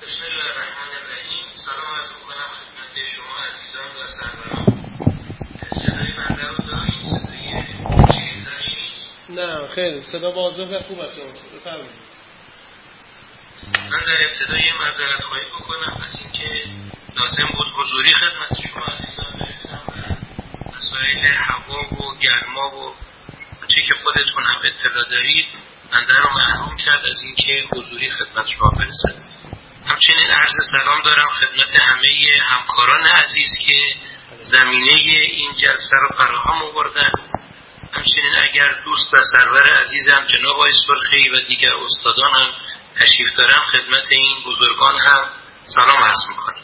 بسم الله الرحمن الرحیم. سلام عرض می‌کنم خدمت شما عزیزان و سروران. صدای بنده رو دارید؟ صدای دارید؟ نه خیلی صدا واضح و خوب است. بفرمایید. من در ابتدا یه معذرت خواهی بکنم از اینکه لازم بود حضوری خدمت شما عزیزان برسم و مسائل هوا و گرما و چی که خودتون هم اطلاع دارید بنده رو محروم کرد از اینکه حضوری خدمت شما برسم. همچنین عرض سلام دارم خدمت همه همکاران عزیز که زمینه این جلسه رو فراهم آوردن. همچنین اگر دوست و سرور عزیزم جناب آقای سرخی و دیگر استادان هم تشریف دارم خدمت این بزرگان هم سلام عرض میکنم.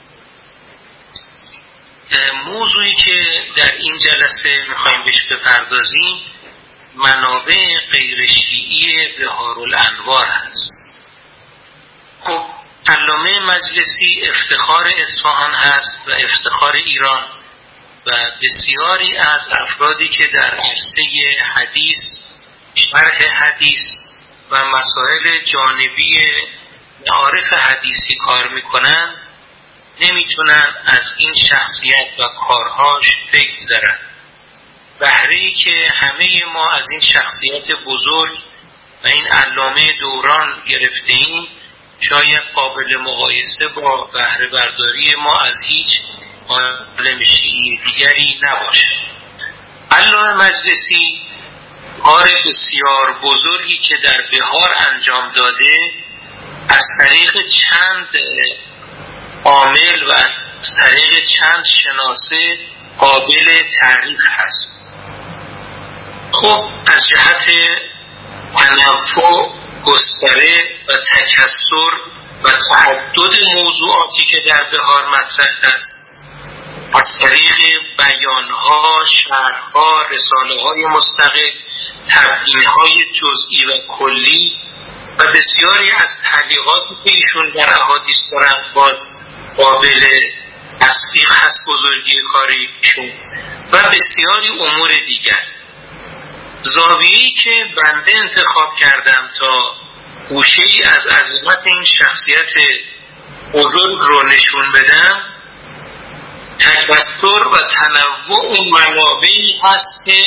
موضوعی که در این جلسه میخوایم بهش بپردازیم منابع غیر شیعی بهارالانوار هست. خب علامه مجلسی افتخار اصفهان هست و افتخار ایران و بسیاری از افرادی که در عرصه حدیث، شرح حدیث و مسائل جانبی معارف حدیثی کار میکنند نمیتونن از این شخصیت و کارهاش بگذرن. بهره‌ای که همه ما از این شخصیت بزرگ و این علامه دوران گرفته‌ایم شاید قابل مقایسه با بهره برداری ما از هیچ عالم شیعی دیگری نباشه. علامه مجلسی کار بسیار بزرگی که در بهار انجام داده از طریق چند عامل و از طریق چند شناسه قابل تعریف هست. خب از جهت تنوع، گستره و تکثر و تعدد موضوعاتی که در بهار مطرح است از طریق بیانها، شرحها، رساله‌های مستقل، تبیین‌های جزئی و کلی و بسیاری از تعلیقاتی که ایشون در احادیث دارن باز قابل تصدیق هست بزرگی کاریشون و بسیاری امور دیگر. زاویه‌ای که بنده انتخاب کردم تا گوشه‌ای از عظمت این شخصیت بزرگ رو نشون بدم تکثر و تنوع اون منابعی هست که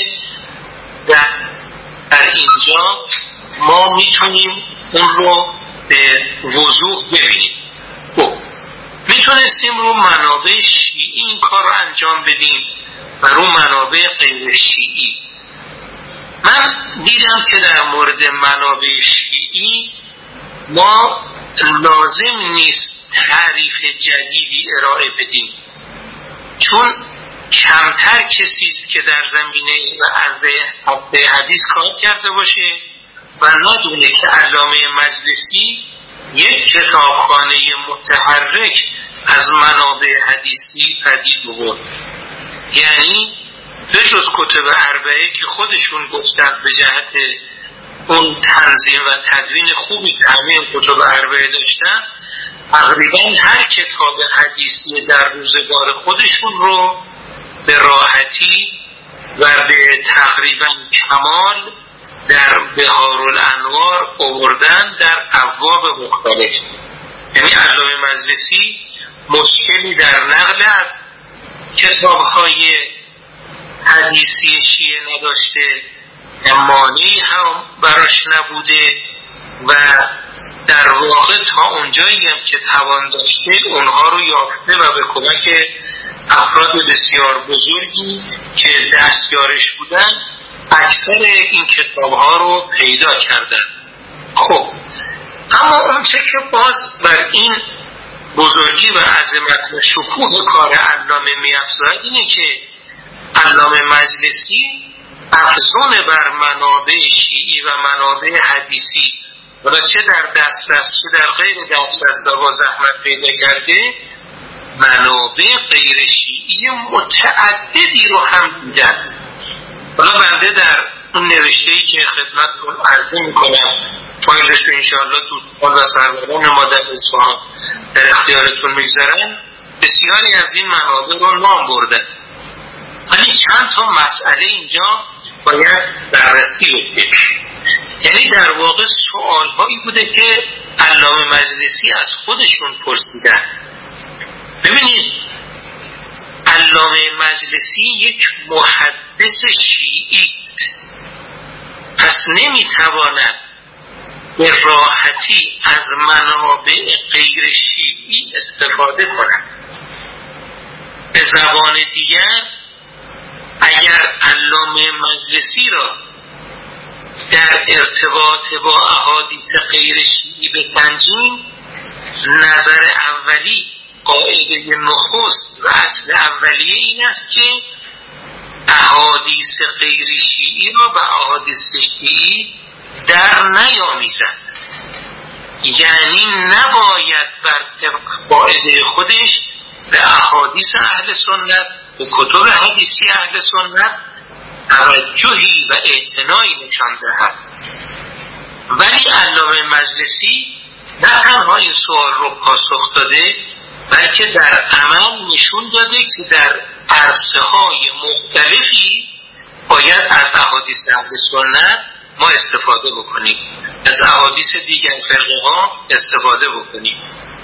در اینجا ما میتونیم اون رو به وضوح ببینیم. خب میتونستیم رو منابع شیعی این کار رو انجام بدیم و رو منابع غیر شیعی. من دیدم که در مورد منابع شیعی ما لازم نیست تعریف جدیدی ارائه بدیم، چون کمتر کسی است که در زمینه و عرصه حدیث کار کرده باشه و ندونه که علامه مجلسی یک کتابخانه متحرک از منابع حدیثی پدید آورد. یعنی به جز کتب اربعه که خودشون گفتن به جهت اون تنظیم و تدوین خوبی که همه کتب اربعه داشتن، تقریبا هر کتاب حدیثی در روزگار خودشون رو به راحتی و به تقریبا کمال در بهارالانوار آوردن در ابواب مختلف. یعنی علامه مجلسی مشکلی در نقل از کتاب‌های حدیثی شیعه نداشته و مانعی هم براش نبوده و در واقع تا اونجایی هم که توان داشته اونها رو یافته و به کمک افراد بسیار بزرگی که دستیارش بودن اکثر این کتاب‌ها رو پیدا کردن. خب اما اون چه که باز بر این بزرگی و عظمت و شکوه کار علامه می‌افزاید اینه که علامه مجلسی افزون بر منابع شیعی و منابع حدیثی و چه در دسترس چه در غیر دسترس و با زحمت پیدا کرده منابع غیر شیعی متعددی رو هم دیدن. حالا بنده در اون نوشته‌ای که خدمتتون عرضه میکنم فایلش رو انشاءالله دوستان و سروران ما در اصفهان در اختیارتون میگذارن بسیاری از این منابع رو نام بردن، ولی چند تا مسئله اینجا باید بررسی بشه. یعنی در واقع سوال هایی بوده که علامه مجلسی از خودشون پرسیدن. ببینید علامه مجلسی یک محدث شیعی پس نمیتواند به راحتی از منابع غیر شیعی استفاده کند. به زبان دیگر اگر علامه مجلسی را در ارتباط با احادیث غیر شیعی بسنجیم، نظر اولی قاعده نخست و اصل اولیه این است که احادیث غیر شیعی را به احادیث شیعی در نیامیزد، یعنی نباید بر طبق قاعده خودش به احادیث اهل سنت و کتب حدیثی اهل سنت توجهی و اعتنایی نشان دهد. ولی علامه مجلسی نه تنها این سوال رو پاسخ داده، بلکه در عمل نشون داده که در عرصه‌های مختلفی باید از احادیث اهل سنت ما استفاده بکنیم، از احادیث دیگر فرقه ها استفاده بکنیم.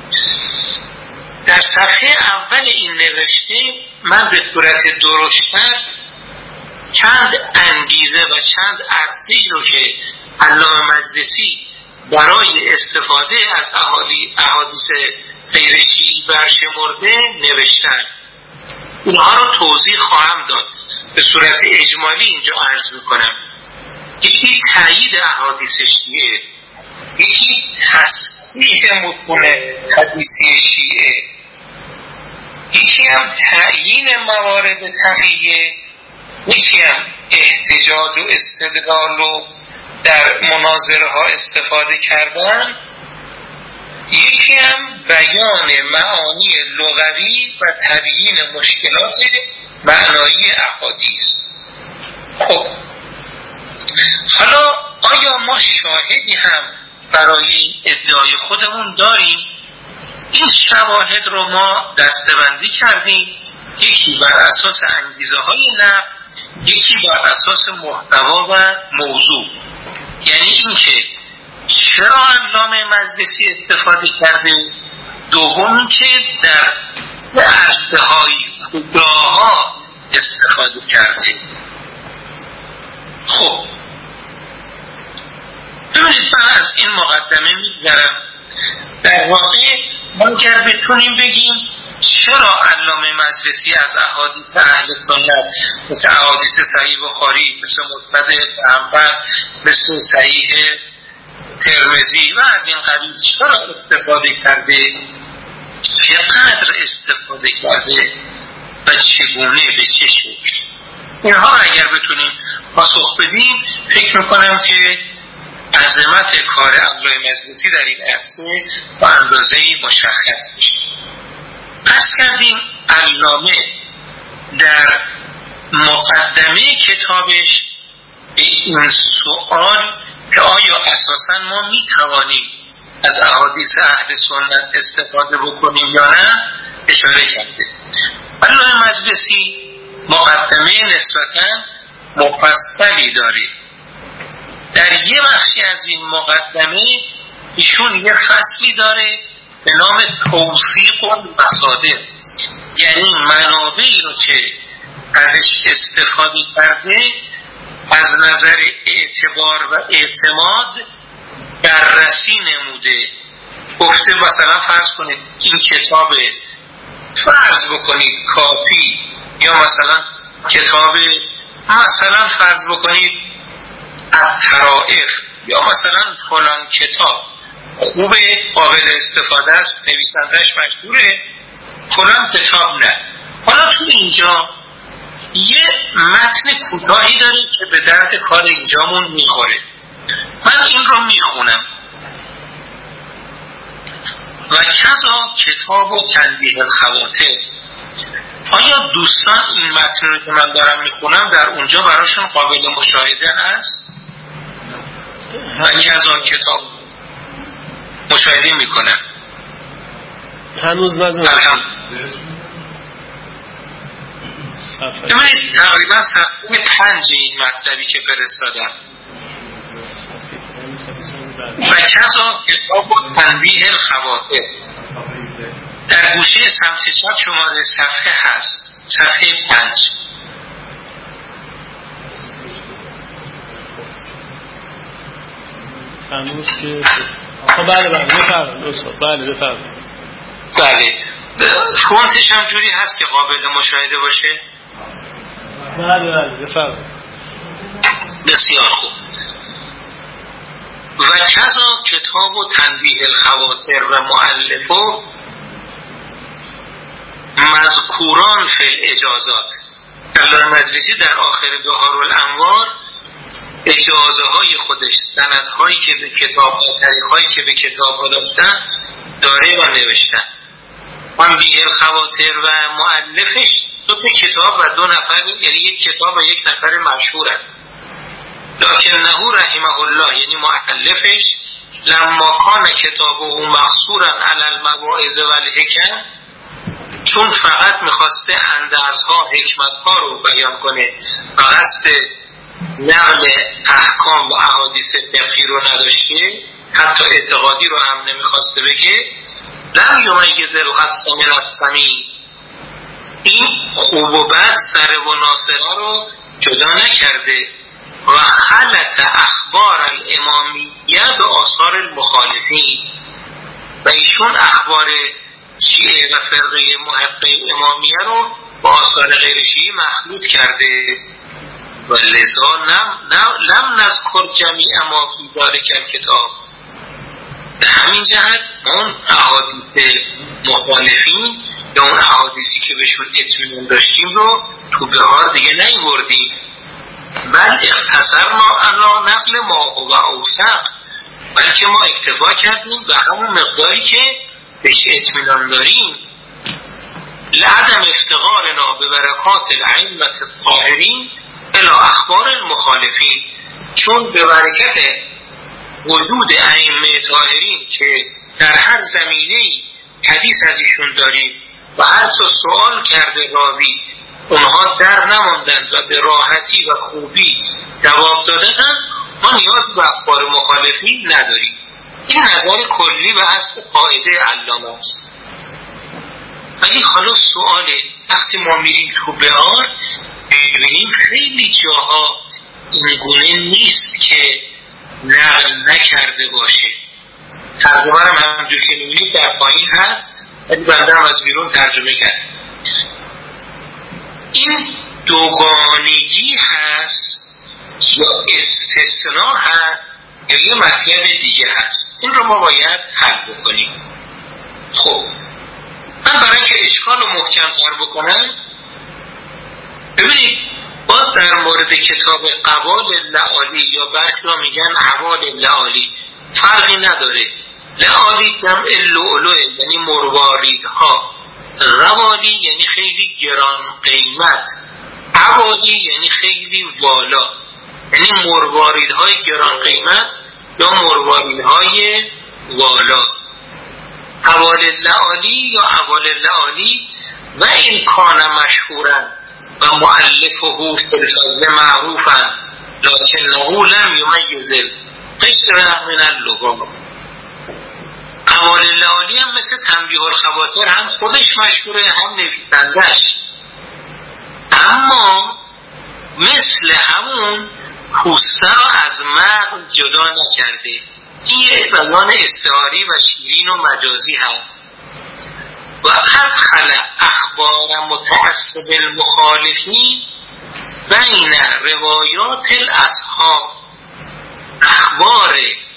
در صفحه اول این نوشته من به صورت درشتر چند انگیزه و چند عرصه‌ای رو که علامه مجلسی برای استفاده از احادیث غیر شیعی برشمرده نوشتن، اونها رو توضیح خواهم داد. به صورت اجمالی اینجا عرض میکنم. یکی تایید احادیث شیعه، یکی تصحیح متون حدیثی شیعه، یکی هم تعیین موارد تقیه، یکی هم احتجاج و استدلال و در مناظره ها استفاده کردن، یکی هم بیان معانی لغوی و تبیین مشکلات معنایی احادیث. خب حالا آیا ما شاهدی هم برای این ادعای خودمون داریم؟ این شواهد رو ما دسته‌بندی کردیم، یکی بر اساس انگیزه های نقل، یکی بر اساس محتوا و موضوع. یعنی اینکه چرا علامه مجلسی استفاده کرده، دوم که در عرصه‌های کجاها استفاده کرده. خب ببینید من از این مقدمه میگذرم. در واقع ما اگر بتونیم بگیم چرا علامه مجلسی از احادیث اهل سنت مثل احادیث صحیح بخاری، مثل مسند پیامبر، مثل صحیح ترمذی و از این قبیل چرا استفاده کرده، چقدر استفاده کرده و چگونه، به چه شکل، اینها اگر بتونیم پاسخ بدیم فکر میکنم که عظمت کار علامه مجلسی در این عرصه با اندازه‌ای مشخص میشه. پس کردیم علامه در مقدمه کتابش به این سوال که آیا اساساً ما میتوانیم از احادیث اهل سنت استفاده بکنیم یا نه اشاره کرده. علامه مجلسی مقدمه نسبتاً مفصلی داره. در یه بخشی از این مقدمه ایشون یه فصلی داره به نام توثیق المصادر، یعنی منابعی رو که ازش استفاده کرده از نظر اعتبار و اعتماد بررسی نموده. گفته مثلا فرض کنید این کتاب، فرض بکنید کافی، یا مثلا کتاب مثلا فرض بکنید الطرائف، یا مثلا فلان کتاب خوبه، قابل استفاده است، نویسندهش مشهوره، فلان کتاب نه. حالا تو اینجا یه متن کوتاهی داره که به درد کار اینجامون میخوره. من این رو میخونم: و کذا کتاب و تنبیه الخواطر. آیا دوستان این متن رو که من دارم میخونم در اونجا براشون قابل مشاهده هست؟ و کذا کتاب مشاهده میکنم. هنوز نزدم. تقریبا صفحه 5 این مطلبی که فرستادم. و کذا کتاب تنبیه الخواطر در گوشه سمت چپ شماره صفحه هست، صفحه 5. هنوز که بله بفرمایید استاد. بله فونتش هم جوری هست که قابل مشاهده باشه. بله بفرمایید. بسیار خوب. و کذا کتاب تنبیه الخواطر و مؤلفه مذکوران فی الاجازات. علامه مجلسی در آخر بهارالانوار اجازه های خودش، سند هایی که به کتاب ها، طریق هایی که به کتاب ها داشتن داره و نوشتن. تنبیه الخواطر و مؤلفش 2 کتاب و 2 نفر، یعنی 1 کتاب و 1 نفر مشهورن. لکنه رحمه الله یعنی مؤلفش لما کان کتابه مقصورا علی المواعظ و الحکم، چون فقط میخواسته اندرزها، حکمتها رو بیان کنه و قصد نقل احکام و احادیث فقهی رو نداشته، حتی اعتقادی رو هم نمیخواسته بگه. لم یمیز القصد من السمین، این خوب و بد، سره و ناصره رو جدا نکرده. و خلط اخبار الامامیه به آثار المخالفین، و ایشون اخبار شیعه و فرقه محقه امامیه رو با آثار غیر شیعی مخلوط کرده. و لذا لم نذکر جمیع ما فی ذلک الکتاب. به همین جهت اون احادیث مخالفین یا اون احادیثی که بهشون اطمینان داشتیم رو تو بهار دیگه نیوردیم، بل اختصرنا علی نقل ما هو اوثق، بلکه ما اکتفا کردیم به همون مقداری که بهش اطمینان داریم. لعدم افتقارنا به برکات الائمه الطاهرین الی اخبار المخالفین، چون به برکت وجود ائمه طاهرین که در هر زمینه‌ای حدیث از ایشون داریم و هر چه سوال کرده راوی اونها در نماندند و به راحتی و خوبی جواب دادند، ما نیاز به اخبار مخالفین نداریم. این نظر کلی و اصل قاعده علامه است. ولی حالا سواله، وقتی ما میریم تو بهار ببینیم خیلی جاها این گونه نیست که نقل نکرده باشه. ترجمه هم همونجور که میبینید در پایین هست، ولی بنده هم از بیرون ترجمه کردم. این دوگانگی هست یا استثناء هست یا یه مطلب دیگه هست، این رو ما باید حل بکنیم. خب من برای اینکه اشکال رو محکم‌تر بکنم، ببینید باز در مورد کتاب قوال لعالی یا برخی میگن عوال لعالی فرقی نداره. لعالی جمع لؤلؤ یعنی مرواریدها، غوالی یعنی خیلی گران قیمت، عوالی یعنی خیلی والا، یعنی مرواریدهای گران قیمت یا مرواریدهای والا. عوال لعالی یا عوال لعالی و این کان مشهورن و مؤلفه فی الفضل معروفن لکنه لم یمیز القشر من اللغام. عوال لعالی هم مثل تنبیه الخواطر هم خودش مشهوره هم نویسندش، اما مثل همون پوسته را از مغز جدا نکرده. این یه بیان استعاری و شیرین و مجازی هست. و ادخل اخبار متعصب المخالفین بین روایات الاصحاب، اخبار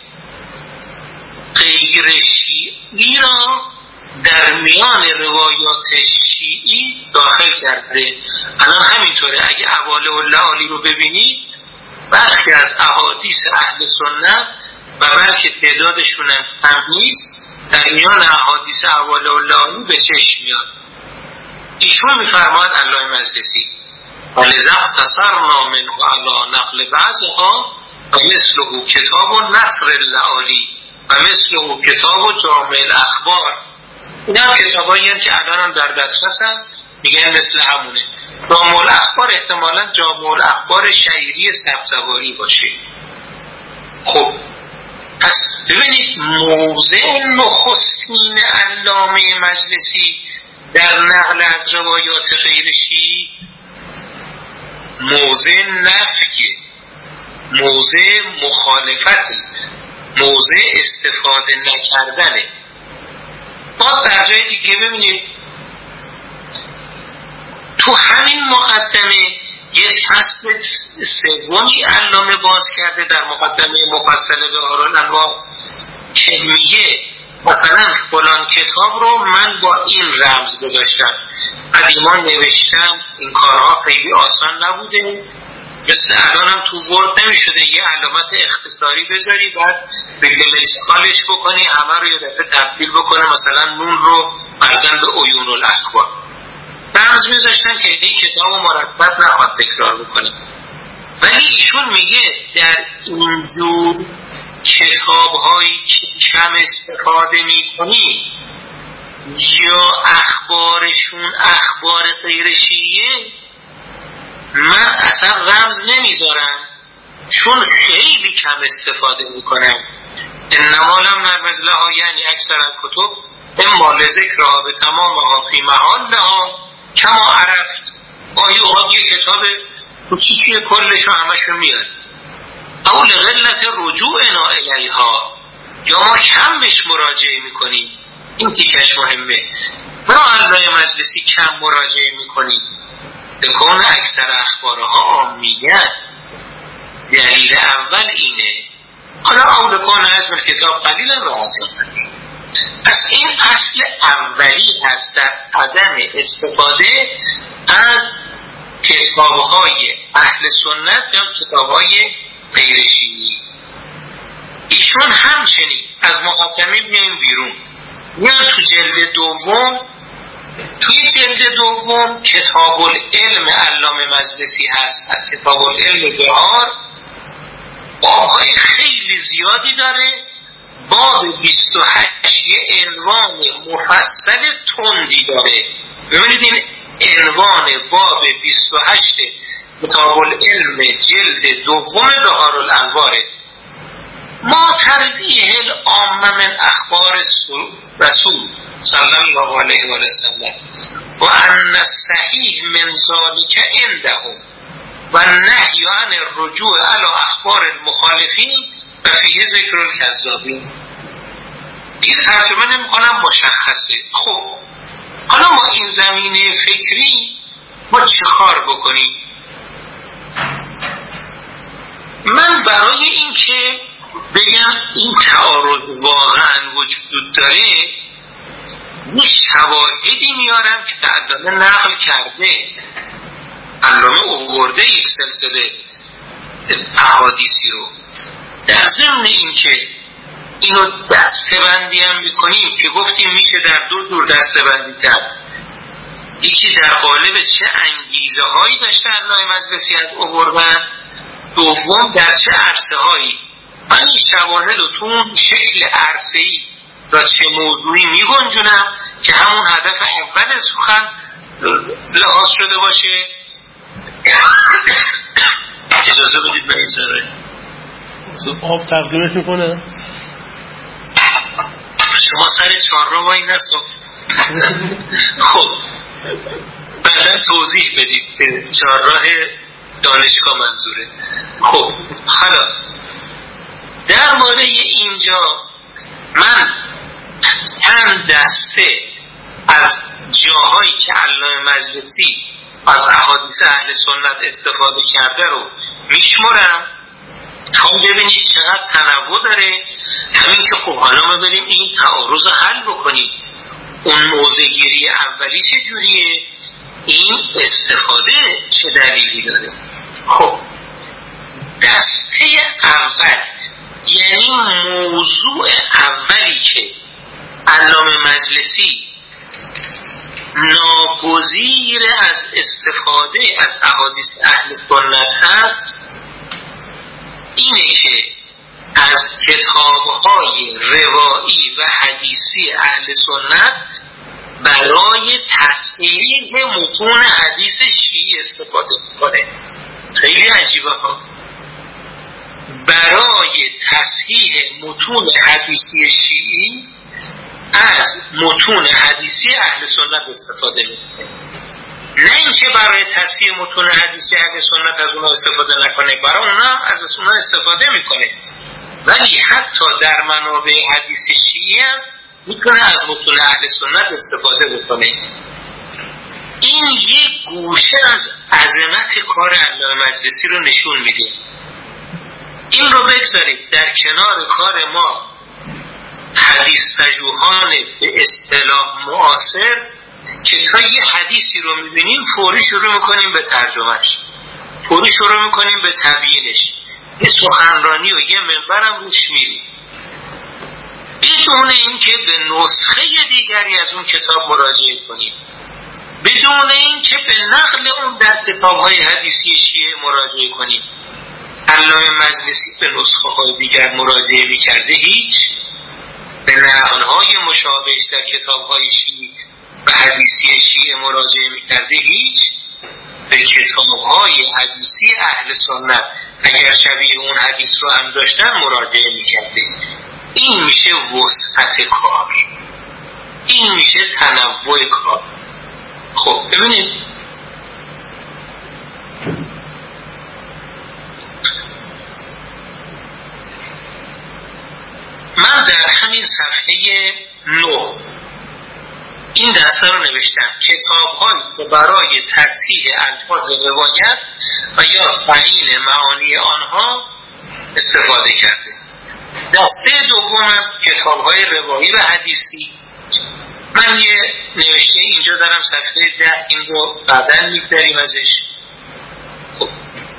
غیر شیعی را در میان روایات شیعی داخل کرده. الان همینطوره، اگه عوال اللعالی رو ببینید برخی از احادیث اهل سنت و بلکه تعدادشون هم نیست در میان احادیث عوال اللعالی به چشم میاد. ایشون میفرماید علامه مجلسی ولذا اختصرنا منه علی نقل بعضها و مثله کتاب نصر اللعالی و مثله کتاب جامع الاخبار. این هم کتابایی هم که الان هم در دسترس هم میگن مثل همونه. جامع الاخبار احتمالا جامع الاخبار شهیری سبزواری باشه. خب پس ببینید موضع نخستین علامه مجلسی در نقل از روایات غیر شیعی موضع نفیه، موضع مخالفت، موضع استفاده نکردنه. باز در جای دیگه ببینید تو همین مقدمه یک فصل سومی علامه باز کرده در مقدمه مفصل بهارالانوار که میگه مثلا فلان کتاب رو من با این رمز گذاشتم، قدیما نوشتم، این کارها خیلی آسان نبوده، مثل الان هم تو ورد نمیشده یه علامت اختصاری بذاری بعد به گلسکالش بکنی همه رو یه دفعه تبدیل بکنه، مثلا نون رو برزن به عیون الاخبار رمز میذاشتن که این کتاب رو مرتب نخواد تکرار بکنه. ولی ایشون میگه در اینجور کتاب هایی که کم استفاده میکنی یا اخبارشون اخبار غیر شیعه من اصلا رمز نمیذارم چون خیلی کم استفاده میکنم. انما لم نرمز لها یعنی اکثر الکتب اما لذکرها به تمامها فی محلها کما عرفت. آیه اوقات یه کتاب کوچیکی کلشو همشو میاد او لغلت رجوعنا الیها یا ما کم بهش مراجعه میکنیم، این تیکش مهمه. برای علامه مجلسی کم مراجعه میکنیم بکن اکثر اخبارها عامیت. دلیل اول اینه. حالا او بکن عزم کتاب قلیلا راضی. پس این اصل اولی هست در عدم استفاده از کتابهای اهل سنت یا کتابهای غیر شیعی. ایشون همچنین از مقدمه میایم بیرون، میان تو جلد دوم، توی جلد دوم کتاب العلم علامه مجلسی هست، از کتاب العلم بهار بابهای خیلی زیادی داره. باب 28 یه عنوان مفصل تندی داره. ببینید این عنوان باب 28 کتاب العلم جلد دوم بهارالانواره: ما تربیه العامه من اخبار رسول صلی الله علیه و سلم و ان الصحیح من ذلک عندهم و النهی عن الرجوع علی اخبار المخالفین و فیه ذکر الکذابین. دیگه ترجمه نمی کنم، مشخصه. خب حالا ما این زمینه فکری ما چه کار بکنیم؟ من برای این که بگم این تعارض واقعا وجود داره یه شواهدی میارم که علامه نقل کرده، علامه آورده یک سلسله احادیثی رو. در ضمن این که اینو دسته‌بندی هم میکنیم که گفتیم میشه در دو جور دسته‌بندی کرد. یکی در قالب چه انگیزه هایی داشته علامه مجلسی از آوردن، دوم در چه عرصه هایی. من این شواهد رو تو اون شکل عرصه‌ای و چه موضوعی میگنجونم که همون هدف اول سخن لحاظ شده باشه. اجازه بدید به این سره آب تقدیمش میکنه. شما سر چهارراه وای نستم. خب بعدا توضیح بدید که چهارراه دانشگاه منظوره. خب حالا در مورد اینجا من چند دسته از جاهایی که علامه مجلسی از احادیث اهل سنت استفاده کرده رو میشمرم تا ببینید چقدر تنوع داره. همین که خب حالا ما بریم این تعارض رو حل بکنیم. اون موضع‌گیری اولی چه جوریه؟ این استفاده چه دلیلی داره؟ خب دسته اول یعنی موضوع اولی که علامه مجلسی ناگزیر از استفاده از احادیث اهل سنت هست اینه که از کتاب‌های روایی و حدیثی اهل سنت برای تصحیح متون حدیث شیعی استفاده می‌کنه. خیلی عجیبه ها. برای تصحیح متون حدیثی شیعی از متون حدیثی اهل سنت استفاده میکنه. نه اینکه برای تصحیح متون حدیثی اهل سنت از اونها استفاده نکنه، برای اونها از اونها استفاده میکنه، ولی حتی در منابع حدیث شیعی هم میتونه از متون اهل سنت استفاده بکنه. این یک گوشه از عظمت کار علامه مجلسی رو نشون میده. این رو بگذارید در کنار کار ما حدیث پژوهان به اصطلاح معاصر که تا یه حدیثی رو میبینیم فوری شروع میکنیم به ترجمهش، فوری شروع میکنیم به تبیینش، یه سخنرانی و یه منبرم روش میریم بدون اینکه به نسخه دیگری از اون کتاب مراجعه کنیم، بدون اینکه به نقل اون در کتاب‌های حدیثی شیعه مراجعه کنیم. علامه مجلسی به نسخه های دیگر مراجعه میکرده هیچ، به نقل‌های مشابهش در کتاب‌های شیعه و حدیثی شیعه مراجعه میکرده هیچ، به کتاب‌های حدیثی اهل سنت اگر شبیه اون حدیث رو هم داشتن مراجعه میکرده. این میشه وسعت کار، این میشه تنوع کار. خب ببینید من در همین صفحه 9 این دسته رو نوشتم، کتاب‌هایی که برای تصحیح الفاظ روایت و یا تعیین معانی آنها استفاده کرده. دسته دومم کتاب‌های روایی و حدیثی. من یه نوشته اینجا دارم صفحه 10، این رو بعداً میگذاریم ازش. خب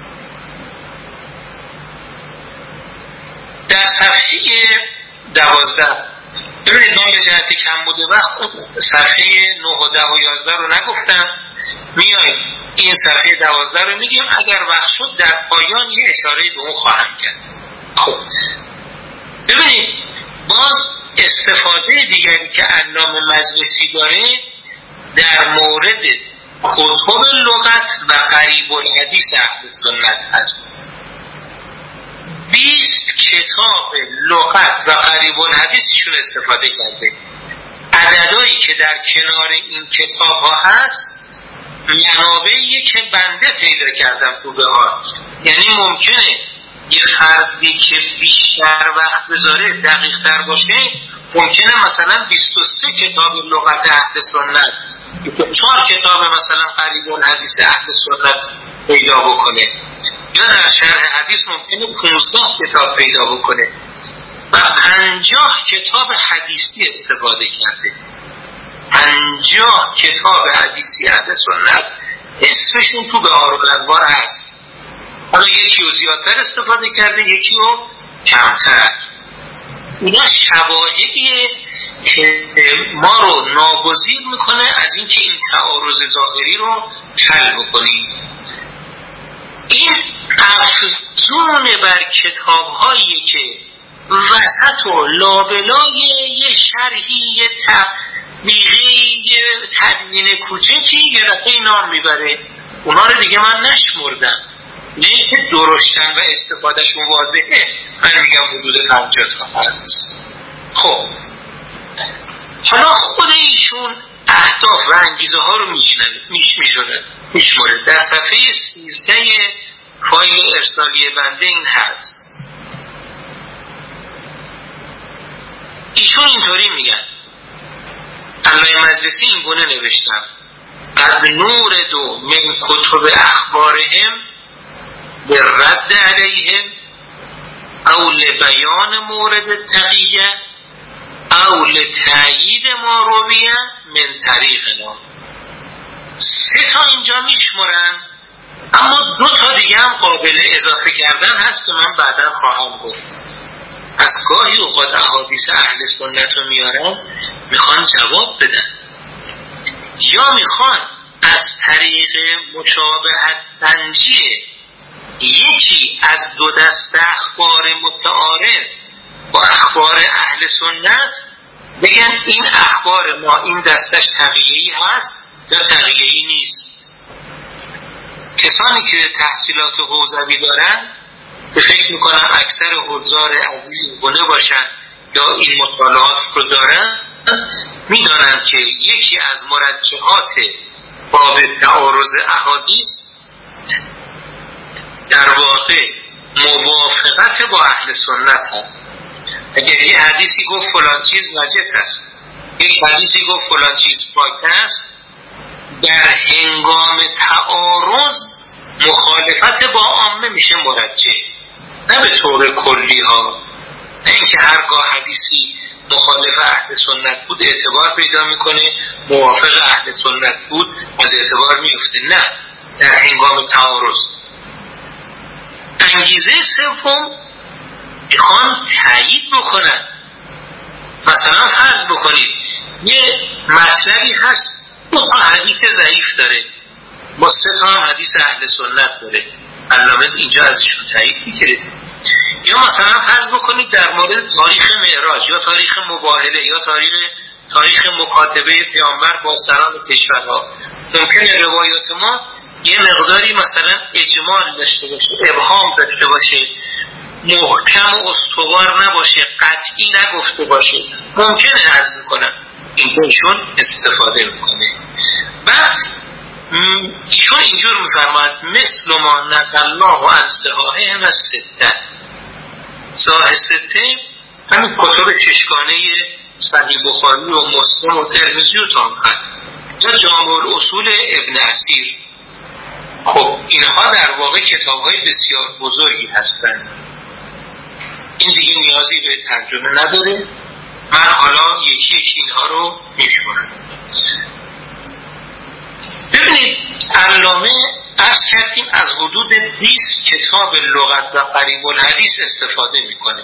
در صفحه 12 ببینید من به جهت کم بوده وقت صفحه 9 و 10 و 11 رو نگفتم، میایم این صفحه 12 رو میگیم، اگر وقت شد در پایان یه اشاره به اون خواهم کرد. خب ببینید باز استفاده دیگری که علامه مجلسی داره در مورد کتب لغت و غریب الحدیث اهل سنت هست. 20 کتاب لغت و غریب الحدیثشون استفاده کرده. عددهایی که در کنار این کتاب ها هست منابعی که بنده پیدا کردم تو بهار، یعنی ممکنه یه فردی که بیشتر وقت بذاره دقیق تر باشه، ممکنه مثلا 23 کتاب لغت اهل سنت، 4 کتاب مثلا غریب الحدیث اهل سنت پیدا بکنه، یا در شرح حدیث ممکنه 15 کتاب پیدا بکنه و 50 کتاب حدیثی استفاده کرده. 50 کتاب حدیثی اهل سنت اسمشون تو بهار الانوار هست. حالا یکی رو زیادتر استفاده کرده، یکی رو کمتر. اینا شواهدیه که ما رو ناگزیر میکنه از اینکه این تعارض ظاهری رو حل بکنیم. این افزون بر کتاب‌هایی که وسط و لابلای یه شرحی، یه تبلیغی، یه تبیین کوچکی یه دفعه نام میبره، اونا رو دیگه من نشمردم، نه که درشتن و استفادهشون واضحه، من میگم حدود 50 تا هست. خب حالا خود ایشون اهداف و انگیزه ها رو میشمره. در صفحه 13 فایل ارسالی بنده این هست. ایشون اینطوری میگن، علامه مجلسی این گونه نوشتن: قد نورد من کتب اخبارهم به رد علیهم او لبیان مورد تقیه او لتأیید ما رویه من طریقنا. 3 تا اینجا میشمرن، اما 2 تا دیگه هم قابل اضافه کردن هست که من بعدا خواهم گفت. از گاهی اوقات احادیث اهل سنت رو میارن، میخوان جواب بدن یا میخوان از طریق مشابهت سنجی یکی از 2 دسته اخبار متعارض با اخبار اهل سنت بگن این اخبار ما این دستش تقیه‌ای هست یا تقیه‌ای نیست. کسانی که تحصیلات حوزوی دارن که فکر میکنم اکثر حضار عزیز گونه باشن یا این مطالعات رو دارن، میدانن که یکی از مرجحات باب تعارض احادیث در واقع موافقت با اهل سنت هست. اگر یه حدیثی گفت فلان چیز نجس است، یک حدیثی گفت فلان چیز پاک است، در هنگام تعارض مخالفت با عامه میشه مرجح، نه به طور کلی ها، نه اینکه هرگاه حدیثی مخالف اهل سنت بود اعتبار پیدا میکنه، موافق اهل سنت بود از اعتبار میفته، نه، در هنگام تعارض. انگیزه سوم میخوان تایید بکنن. مثلا فرض بکنید یه مطلبی هست دو تا حدیث ضعیف داره با سه تا هم حدیث اهل سنت داره، علامه اینجا ازشون تایید میگیره. یا مثلا فرض بکنید در مورد تاریخ معراج یا تاریخ مباهله یا تاریخ مکاتبه پیامبر با سران کشورها، ممکنه روایات ما یه مقداری مثلا اجمال داشته باشه، ابهام داشته باشه، محکم و استوار نباشه، قطعی نگفته باشه، ممکنه عرض میکنم این ایشون استفاده میکنه. بعد ایشون اینجور میفرماید مثل ما نقل الله عن صحاحهم السته، صحاح سته همین کتب ششگانه صحیح بخاری و مسلم و ترمذی و طبرانی یا جامع الاصول ابن اسیر. خب اینها در واقع کتاب‌های بسیار بزرگی هستند، این دیگه نیازی به ترجمه نداره، من حالا یکی یکی اینها رو میشمارم. ببینید علامه عرض کردیم از حدود 20 کتاب لغت و قریب الحدیث استفاده میکنه.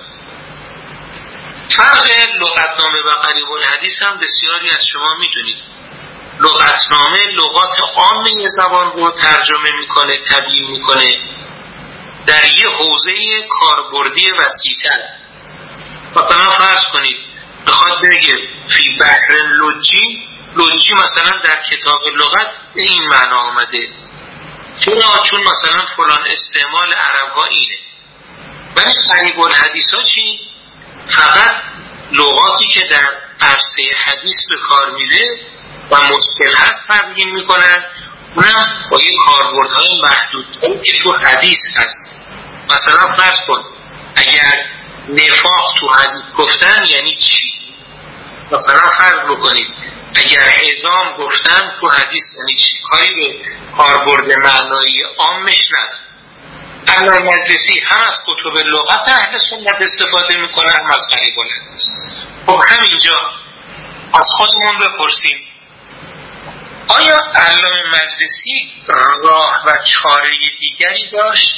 فرق لغتنامه و قریب الحدیث هم بسیاری از شما میدونید. لغتنامه لغات عامه زبان رو ترجمه میکنه، تبیین میکنه در یه حوزه کاربردی وسیع‌تر. مثلا فرض کنید بخواد بگه فی بحر لجی مثلا در کتاب لغت به این معنا آمده، چون مثلا فلان استعمال عرب ها اینه. ولی قریب الحدیث ها چی؟ فقط لغاتی که در عرصه حدیث به کار میره و مشکل هست تبیین میکنن، اونم با یه کاربردهای محدودتری که تو حدیث هست. مثلا فرض کن اگر نفاق تو حدیث گفتن یعنی چی؟ مثلا فرض بکنید اگر عظام گفتن تو حدیث یعنی چی؟ کاری به کاربرد معنایی عامش نداره. علامه مجلسی هم از کتب لغت اهل سنت استفاده میکنه، هم از قریب الحدیث. خب همینجا از خودمون بپرسیم آیا علامه مجلسی راه و چاره دیگری داشت؟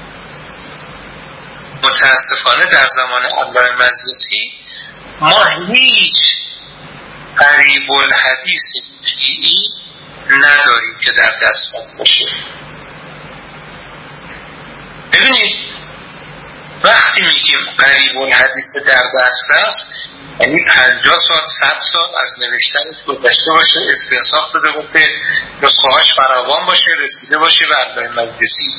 متاسفانه در زمان علامه مجلسی ما هیچ قریب الحدیث شیعی نداریم که در دسترس باشه. ببینید وقتی میگیم قریب الحدیث در دسترس یعنی 50 سال 100 سال از نوشتنش گذشته باشه، استنساخ شده باشه، نسخه‌هاش فراوان باشه، رسیده باشه به علامه مجلسی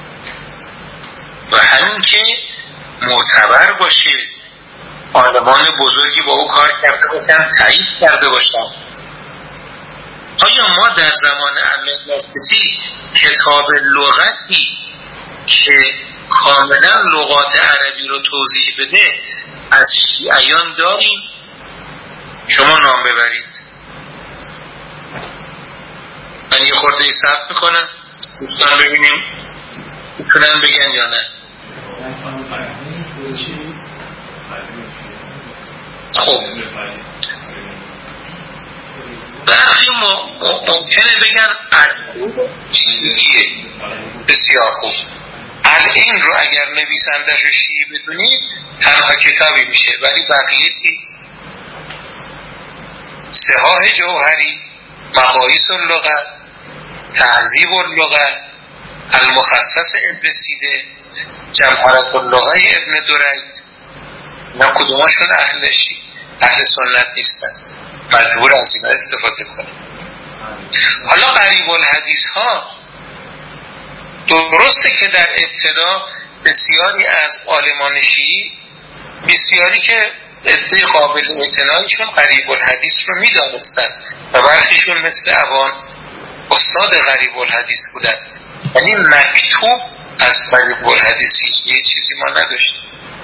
و همین که معتبر باشه، عالمان بزرگی با او کار کرده باشن، تایید کرده باشن. آیا ما در زمان علامه مجلسی کتاب لغتی که کاملا لغات عربی رو توضیح بده از شیعیان داریم؟ شما نام ببرید، من یه خورده ثبت میکنم دوستان ببینیم میتونن بگن یا نه. خب برخی ممکنه بگن شیعیه، بسیار خوب. این رو اگر نویسندش رو شیعی بدونید تنها کتابی میشه، ولی بقیه چی؟ صحاح جوهری، مقاییس اللغت، تهذیب اللغت، المخصص ابن سیده، جمهرة اللغه ابن درید، نه کدومشون اهل سنت نیستن، مجبور از اینا استفاده کنیم. حالا قریب الحدیث ها درسته که در ابتدا بسیاری از عالمان شیعی، بسیاری که عده قابل اعتنایشون غریب الحدیث رو میدانستن و برخیشون مثل ابان استاد غریب الحدیث بودن، یعنی مکتوب از غریب الحدیث یه چیزی ما نداشتیم.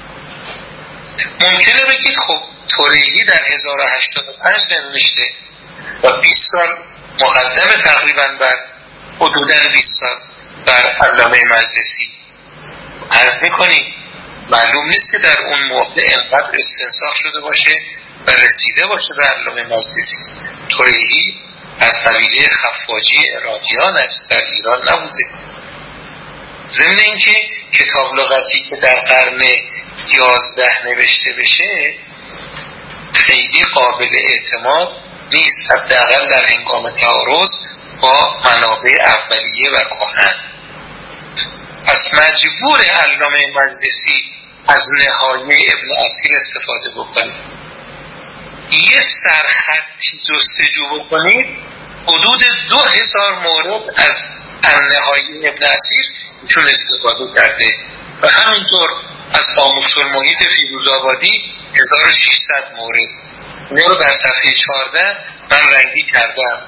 ممکنه بگید خب طریقی در 1085 نوشته و 20 سال مقدم تقریبا بر حدوداً 20 سال بر علامه مجلسی. عرض میکنیم معلوم نیست که در اون موقع انقدر استنساخ شده باشه و رسیده باشه به علامه مجلسی. طریقی از قبیله خفاجی عراقیان است، در ایران نبوده. ضمن اینکه کتاب لغتی که در قرن 11 نوشته بشه خیلی قابل اعتماد نیست، حداقل در هنگام تعارض با منابع اولیه و کهن. پس مجبور علامه مجلسی از نهایه ابن اصیل استفاده بکنید. یه سرخطی جستجو بکنید حدود 2000 مورد از نهایه ابن اصیل چون استفاده کرده و همینطور از قاموس المحیط فیروزآبادی 1600 مورد. اینه رو در صفحه 14 من رنگی کردم.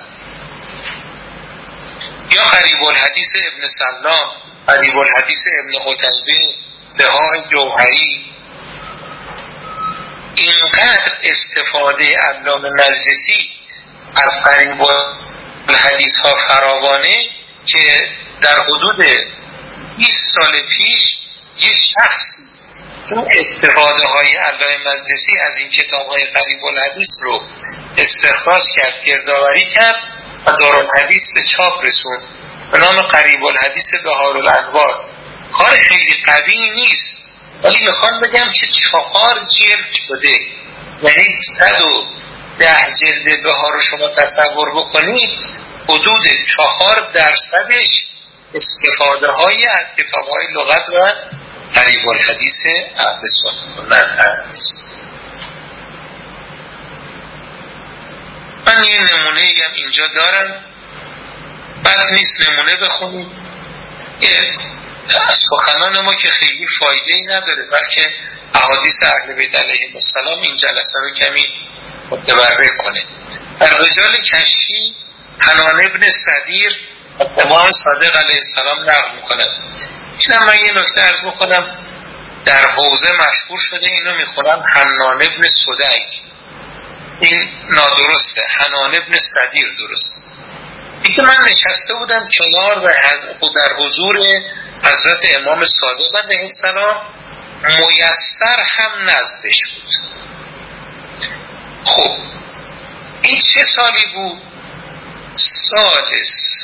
یا غریب الحدیث ابن سلام، غریب الحدیث ابن قتیبه، سحاح جوهری. اینقدر استفاده علامه مجلسی از غریب الحدیث ها فراوانه که در حدود 20 سال پیش یه شخص اون استفاده های علامه مجلسی از این کتاب های غریب الحدیث رو استخراج کرد، گردآوری کرد و دارالحدیث به چاپ رسوند به نام غریب الحدیث بهارالانوار. کار خیلی قوی نیست، ولی میخوام بگم که 4 جلد شده، یعنی 110 جلد بهار رو شما تصور بکنید، حدود 4% استفاده های از کتاب های لغت و غریب الحدیث اهل سنت هست. من یه نمونه هم اینجا دارم، بد نیست نمونه بخونید. سخنان ما که خیلی فایده‌ای نداره، بلکه احادیث اهل بیت علیهم السلام این جلسه رو کمی متبرک کنه. در رجال کشفی حنان ابن صدیر امام صادق علیه السلام نقل میکنه. اینم من یه نکته عرض بکنم، در حوزه مشهور شده، اینو میخونم حنان ابن صدیق. این نادرسته، حنان ابن صدیر درسته. دیگه من نشسته بودم کنار و در حضور حضرت امام صادق علیه السلام، میسر هم نزدش بود. خب این چه سالی بود؟ سال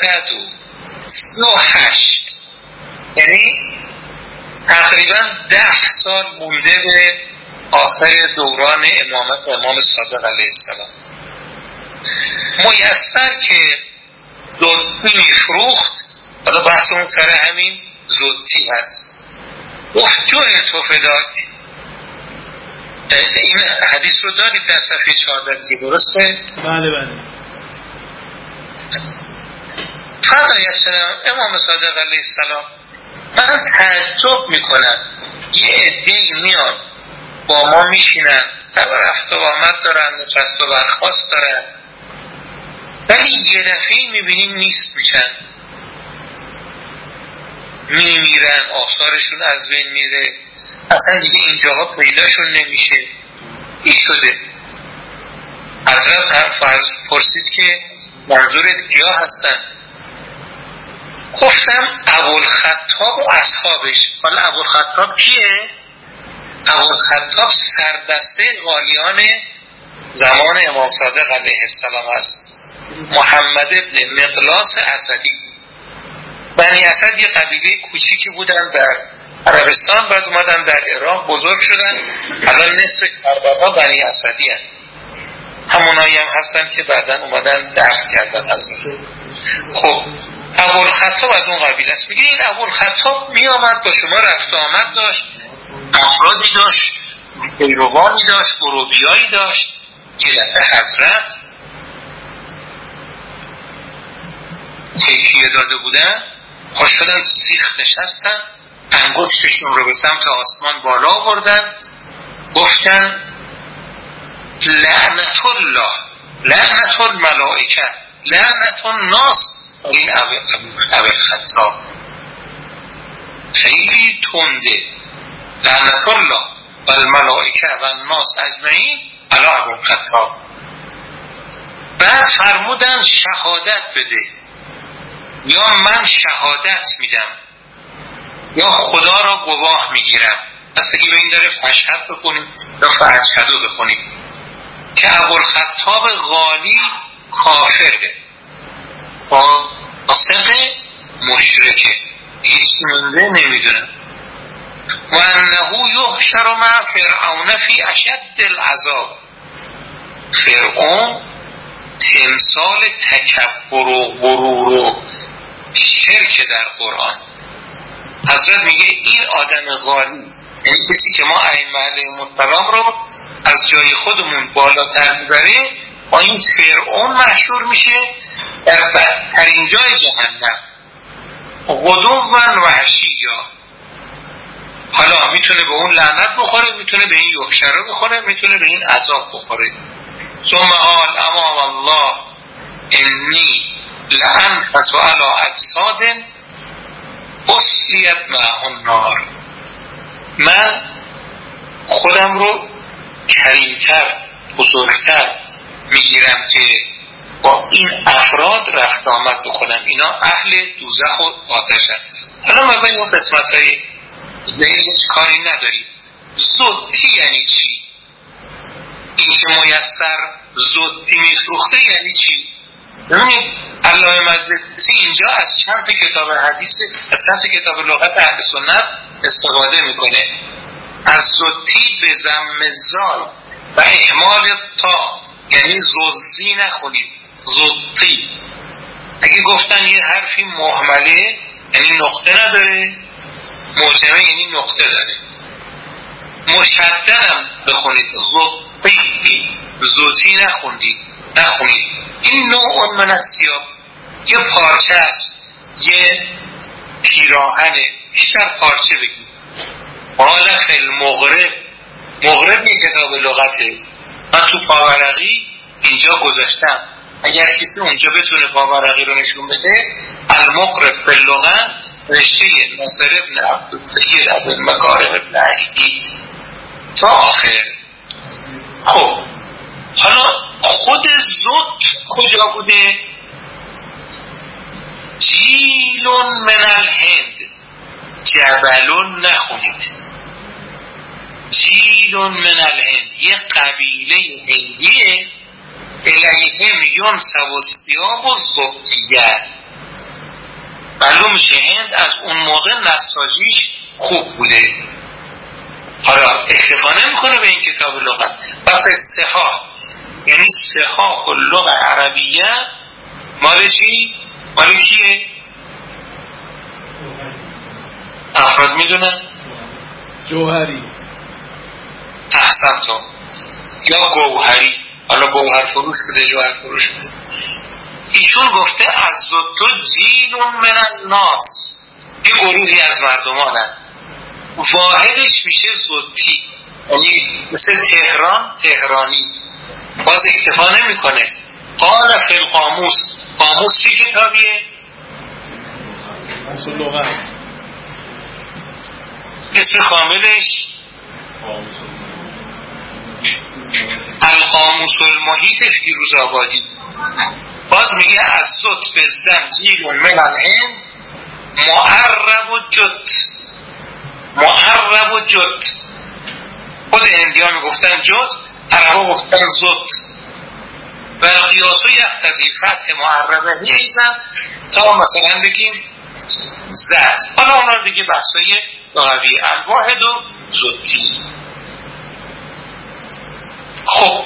138، یعنی تقریبا 10 سال مونده به آخر دوران امامت امام صادق علیه السلام. میسر که زدی میفروخت، حالا بحث اون سر همین زدی هست، گفت جوه تو فداک. این حدیث رو دارید در صفحه 14 دیگه، درسته؟ بله. فرمایید امام صادق علیه السلام، من تعجب میکنم یه عده‌ای میان با ما میشینن، رفت و آمد دارن، نشست و برخاست دارن، ولی یه دفعه میبینیم نیست میشن، میمیرن، آثارشون از بین میره، اصلا دیگه اینجاها پیداشون نمیشه. این شده. حضرت هم پرسید که منظورت کیا هستن؟ گفتم ابوالخطاب و اصحابش. حالا ابوالخطاب کیه؟ ابوالخطاب سردسته والیان زمان امام صادق علیه السلام است. محمد ابن مقلاس اسدی. بنی اسد یه قبیله کوچیکی بودن در عربستان، بعد اومدن در عراق بزرگ شدن، الان نصف کربلا بنی اسدی هستن. همونایی هم هستن که بعدن اومدن درس کردن از اون. خب ابوالخطاب از اون قبیله است. میگه این ابوالخطاب می آمد با شما رفت و آمد داشت، افرادی داشت، پیروانی داشت، مروبیایی داشت. یه دفعه حضرت تکیه داده بودن، پا شدن سیخ نشستن، انگشتشون رو به سمت آسمان بالا آوردن، گفتن لعنت الله، لعنت الملائکه، لعنت الناس. این ابو خطاب خیلی تنده، لعنت الله و الملائکه و الناس اجمعین علی ابو خطاب. بعد فرمودن شهادت بده، یا من شهادت میدم یا خدا را گواه میگیرم. بستگی به این داره فاشهد بکنیم یا فاشهدو بکنیم که ابوالخطاب غالی کافره، فاسق مشرکه، هیچ مونده نمیدونه. و انه یحشر مع فرعون فی اشد العذاب. فرعون تمثال تکبر و غرور و شرک در قرآن. حضرت میگه این آدم غالی، یعنی کسی که ما ائمه علیهم السلام رو از جای خودمون بالاتر میبره، با این فرعون محشور میشه در بدترین جای جهنم، غدوا و عشیا. حالا میتونه به اون لعنت بخوره، میتونه به این یحشره بخوره، میتونه به این عذاب بخوره. ثم قال اما والله انی لانفس علی اجساد اسلیت معه النار. من خودم رو کریمتر، بزرگتر میگیرم که با این افراد رفت آمد بکنم، اینا اهل دوزخ و آتشن. حالا ما به این قسمت های ذهنش کاری نداریم. زدی یعنی چی؟ این که میسر زدی میفروخته یعنی چی؟ ببینید علامه مجلسی اینجا از چند کتاب حدیث، از چند کتاب لغت اهل سنت استفاده میکنه. از زدی به ضم زال و اهمال تا، یعنی زدی نخونید، زدی. اگه گفتن یه حرفی مهمله یعنی نقطه نداره، معجمه یعنی نقطه داره. مشددم بخونید، زدی، زدی نخونید. این نوع من الثیاب، یه پارچه است، یه پیراهنه، بیشتر پارچه بگید. قال فی المغرب، مغرب یه کتاب لغته، من تو پاورقی اینجا گذاشتم، اگر کسی اونجا بتونه پاورقی رو نشون بده. المغرب فی اللغه رشته ناصر ابن عبدالسید ابن مکارم ابن علی تا آخر. خب حالا خود زد کجا بوده؟ جیلون من الهند، جبلون نخونید، جیلون من الهند، یه قبیله هندیه. الیهم ینسب الثیاب الزدیه. معلوم میشه هند از اون موقع نساجیش خوب بوده. حالا اکتفا نمیکنه به این کتاب لغت، بس صحاح، یعنی صحاح اللغه عربیه مال چی؟ مال کیه؟ افراد میدونن؟ جوهری. احسن تو، یا گوهری. حالا گوهر فروش بده، جوهر فروش بده. ایشون گفته از تو جیلون من الناس، یه گروهی از مردمانن، واحدش میشه زدی، یعنی مثل تهران تهرانی. باز اکتفا نمی کنه. قال فی القاموس، قاموس چی کتابیه؟ اصول لغت. اسم کاملش القاموس المحیط فیروز آبادی. باز میگه از زد به زنجیل و من الهند معرب و جد، معرب و جد. خود هندی ها میگفتن جد، عرب ها گفتن زد. و قیاسو یقتضی فتح معربه ایزن تا مثلا بگیم زد. حالا اونا دیگه بحثای لغوی، الواحد و زدی. خب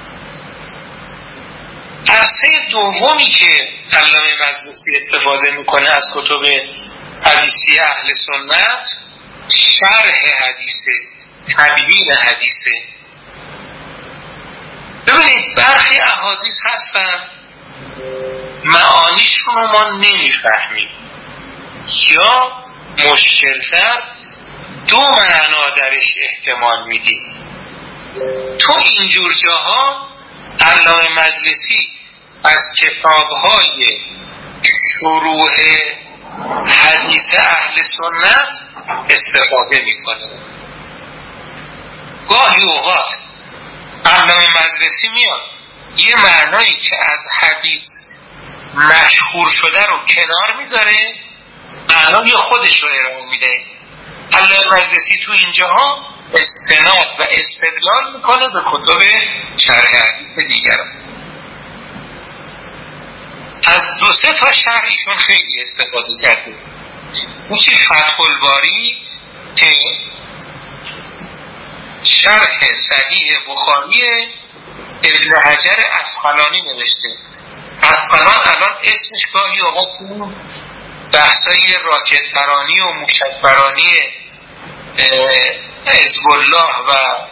عرصه دومی که علامه مجلسی استفاده میکنه از کتب حدیثی اهل سنت، شرح حدیثه، تبیین حدیثه. ببینید برخی احادیث هستن معانیشون رو ما نمیفهمیم یا مشکلتر دو معنا درش احتمال میدیم. تو اینجور جاها علامه مجلسی از کتاب‌های شروح حدیث اهل سنت استفاده میکنه. گاهی اوقات علامه مجلسی میاد یه معنایی که از حدیث مشهور شده رو کنار میذاره، معنای خودش رو ارائه میده. علامه مجلسی تو اینجاها استناد و استدلال میکنه به کتب شرح حدیث دیگر. از دو سه تا شرح ایشون خیلی استفاده کرده. یکی فتح الباری که شرح صحیح بخاری ابن حجر اسقلانی نوشته. اسقلان الان اسمش گاهی اوقات تو بحثای راکت برانی و موشک برانی حزب الله و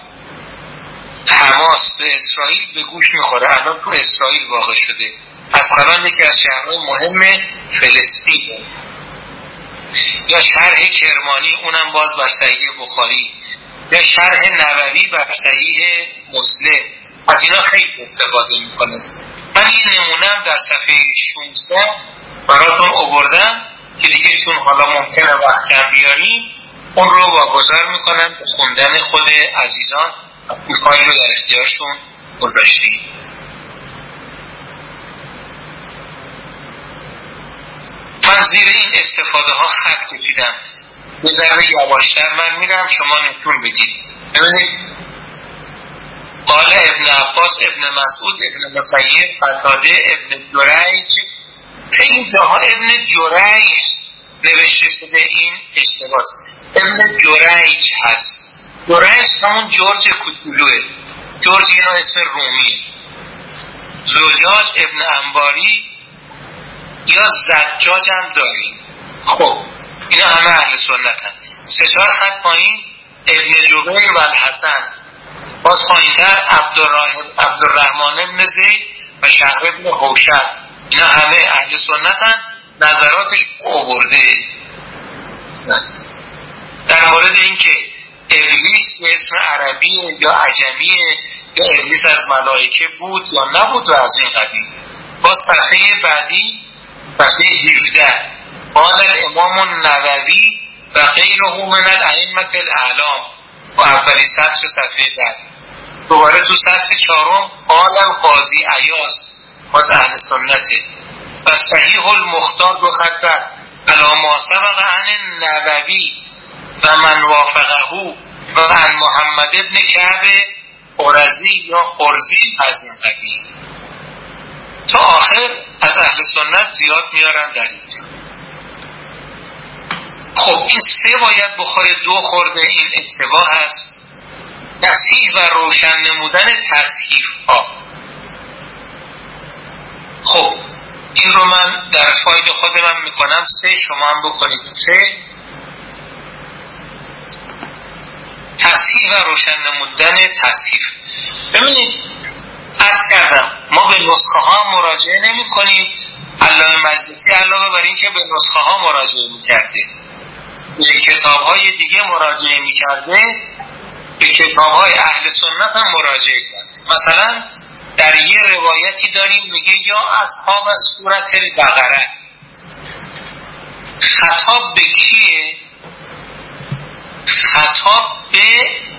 حماس به اسرائیل به گوش میخوره. الان تو اسرائیل واقع شده. اسقلان یکی از شهرهای مهم فلسطینه. یا شرح کرمانی، اونم باز بر صحیح بخاری، یا شرح نووی بر صحیح مسلم. از اینا خیلی استفاده میکنه. من این نمونم در صفحه 16 براتون آوردم که دیگه چون حالا ممکنه وقت کم بیاریم اون رو واگذار میکنم به خوندن خود عزیزان. این فایل رو در اختیارشون گذاشتیم. من زیر این استفاده ها خط کشیدم. یه ذره یواشتر من میرم، شما نشون بدید. ببینید قال ابن عباس، ابن مسعود، ابن مسیب، قتاده، ابن جریج. خیلی جاها ابن جریج نوشته شده، این اشتباهه. ابن جریج هست. جریج همون جورج کوچولوه. جورج اینا اسم رومی. زجاج ابن انباری یا زجاج هم داریم. خب اینا همه اهل سنت هم. سه چهار خط پایین ابن جبیر و الحسن. باز پایینتر عبدالرحمن ابن زید و شهر ابن حوشب. اینا همه اهل سنت هم. نظراتش آورده در مورد اینکه ابلیس به اسم عربیه یا عجمیه یا ابلیس از ملائکه بود یا نبود و از این قبیل. باز صفحه بعدی صفحه 17 قال الامام النووی و غیره من الائمه الاعلام و اولی سطر صفحه بعد. دوباره تو سطر چهارم قال القاضی عیاض باز اهل سنته. و صحیح المختار دو خط علی ما سبق عن النووی و من وافقه و عن محمد ابن کعب قرزی یا قرزی از این قبیل تا آخر از اهل سنت زیاد میارن در اینجا. خب این سه باید بخوره، دو خورده این اشتباه هست. تصحیح و روشن نمودن تصحیح ها. خب این رو من در فایل خود من میکنم 3، شما هم بکنید 3. تصحیح و روشن نمودن تصحیح. ببینید عرض کردم ما به نسخه ها مراجعه نمی کنیم. علامه مجلسی علاوه بر این که به نسخه ها مراجعه می کرده به کتاب های دیگه مراجعه می کرده، به کتاب های اهل سنت هم مراجعه کرده. مثلا در یه روایتی داریم میگه یا اصحاب از سورة البقره. خطاب به کیه؟ خطاب به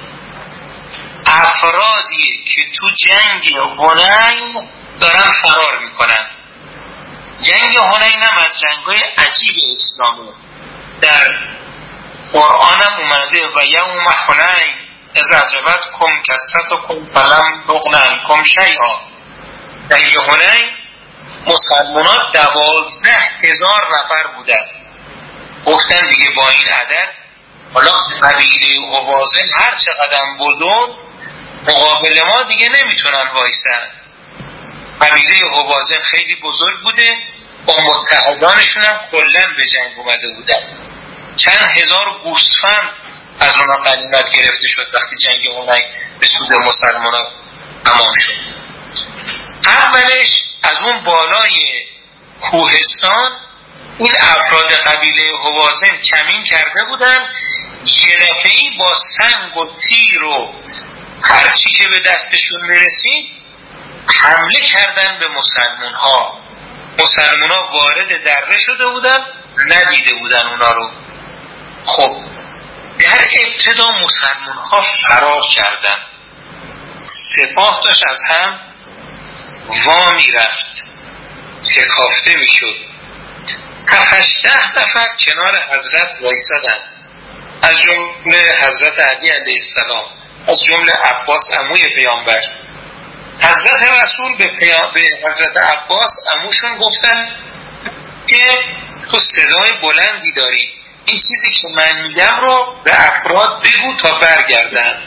افرادیه که تو جنگ هنین دارن فرار میکنن. جنگ هنین هم از جنگای عجیب اسلامه. در قرآن هم اومده و یوم هنین از عجبتکم کثرتکم فلم تغن عنکم شیئا. جنگ هنین مسلمانان 12,000 نفر بودن. گفتن دیگه با این عدد حالا قبیله هوازن هر چقدر بزرگ مقابل ما دیگه نمیتونن وایسن. قبیله هوازن خیلی بزرگ بوده، با متحدانشون هم کلن به جنگ اومده بودن. چند هزار گوسفند از اونا غنیمت گرفته شد وقتی جنگ هنین به سود مسلمانان تمام شد. اولش از اون بالای کوهستان این افراد قبیله هوازن کمین کرده بودن، یه دفعه‌ای با سنگ و تیر و هرچی که به دستشون میرسید حمله کردن به مسلمون ها وارد دره شده بودن، ندیده بودن اونا رو. خب در ابتدا مسلمون ها فرار کردن، سپاه داشت از هم وا میرفت، شکافته میشد. 7-8 نفر کنار حضرت وایسادن، از جمله حضرت علی علیه السلام، از جمله عباس عموی پیامبر. حضرت رسول به حضرت عباس عموشون گفتن که تو صدای بلندی داری، این چیزی که من میگم رو به افراد بگو تا برگردن.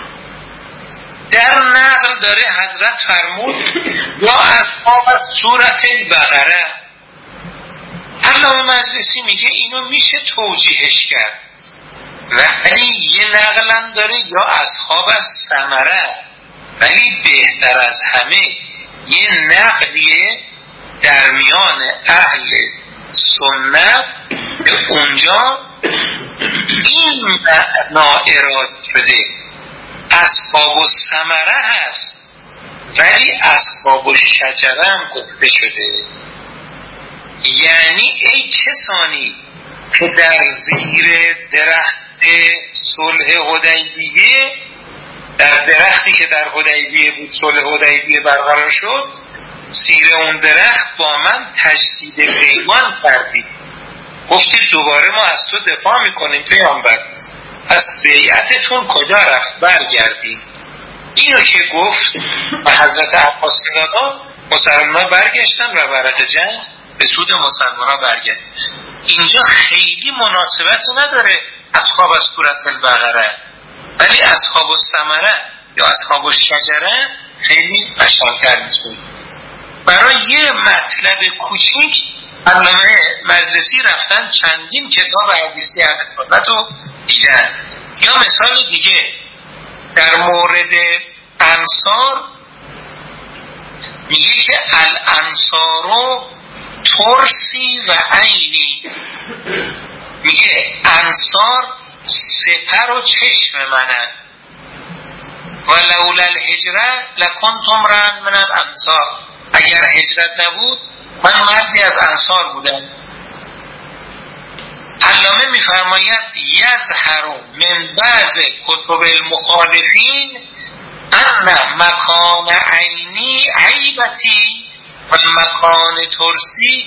در نقل داره حضرت فرمود یا اصحاب سورة البقره. علامه مجلسی میگه اینو میشه توجیهش کرد، ولی یه نقلم داره یا اصحاب ثمره، ولی بهتر از همه یه نقلیه در میان اهل سنت به اونجا این معنا اراد شده، اصحاب ثمره هست ولی اصحاب شجره هم گفته شده. یعنی ای کسانی که در زیر درخت صلح حدیبیه، در درختی که در حدیبیه بود صلح حدیبیه برقرار شد، زیر اون درخت با من تجدید پیمان کردید، گفتید دوباره ما از تو دفاع میکنیم پیامبر، پس بیعتتون کجا رفت، برگردید. اینو که گفت و حضرت عباس دادن، مسلمان برگشتن و برق جنگ به سود مسلمان ها برگشت. اینجا خیلی مناسبت نداره اصحاب از سورة البقره، ولی اصحاب الثمره یا اصحاب الشجره خیلی قشنگ‌تر میشه. برای یه مطلب کوچیک علامه مجلسی رفتن چندین کتاب حدیثی اهل سنت رو دیدن. یا مثال دیگه در مورد انصار میگه که الانصارو ترسی و عینی، میگه انصار سپر و چشم منن، و لولا الهجره لکنت امرا من الانصار، اگر هجرت نبود من مردی از انصار بودم. علامه میفرماید یظهر من بعض کتب المخالفین ان مکان عینی عیبتی و مکان ترسی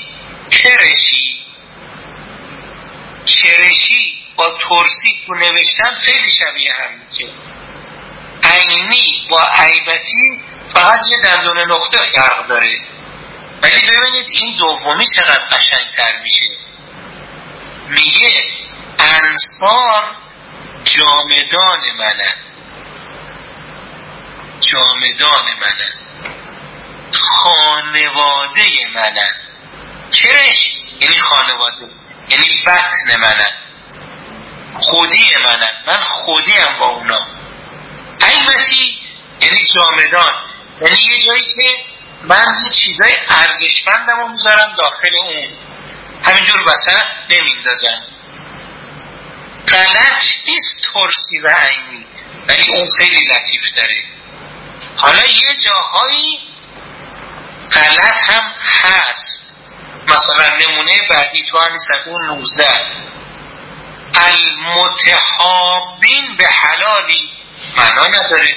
کرشی با ترسی تو نوشتن خیلی شبیه هم میشه. عینی با عیبتی فقط یه دندون نقطه فرق داره، ولی ببینید این دومی چقدر قشنگتر میشه. میگه انصار جامدان منن، خانواده منن. کرش یعنی خانواده، یعنی بطن منن، خودی منن، من خودیم با اونا. عیبتی یعنی جامدان، یعنی یه جایی که من یه چیزای ارزشمندم رو میذارم داخل اون، همینجور وسط نمیندازم. غلط نیست ترسی و عینی، ولی اون خیلی لطیف داره. حالا یه جاهایی غلط هم هست، مثلا نمونه بعدی تو همین صفحه 19 المتحابین به حلالی معنا نداره.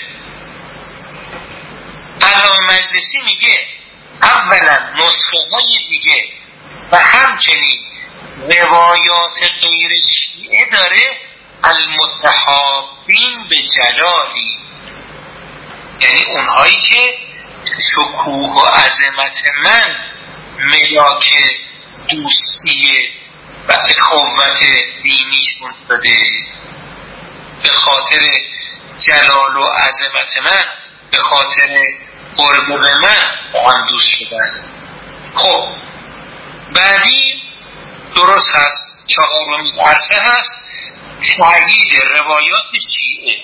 علامه مجلسی میگه اولا نسخه های دیگه و همچنین روایات غیر شیعه داره المتحابین به جلالی، یعنی اونهایی که شکوه و عظمت من ملاک دوستی و اخوت دینیشون شده، به خاطر جلال و عظمت من، به خاطر قرب به من هم دوست شدن. خب بعدی درست هست، چهارمین عرصه هست تأیید روایات شیعه.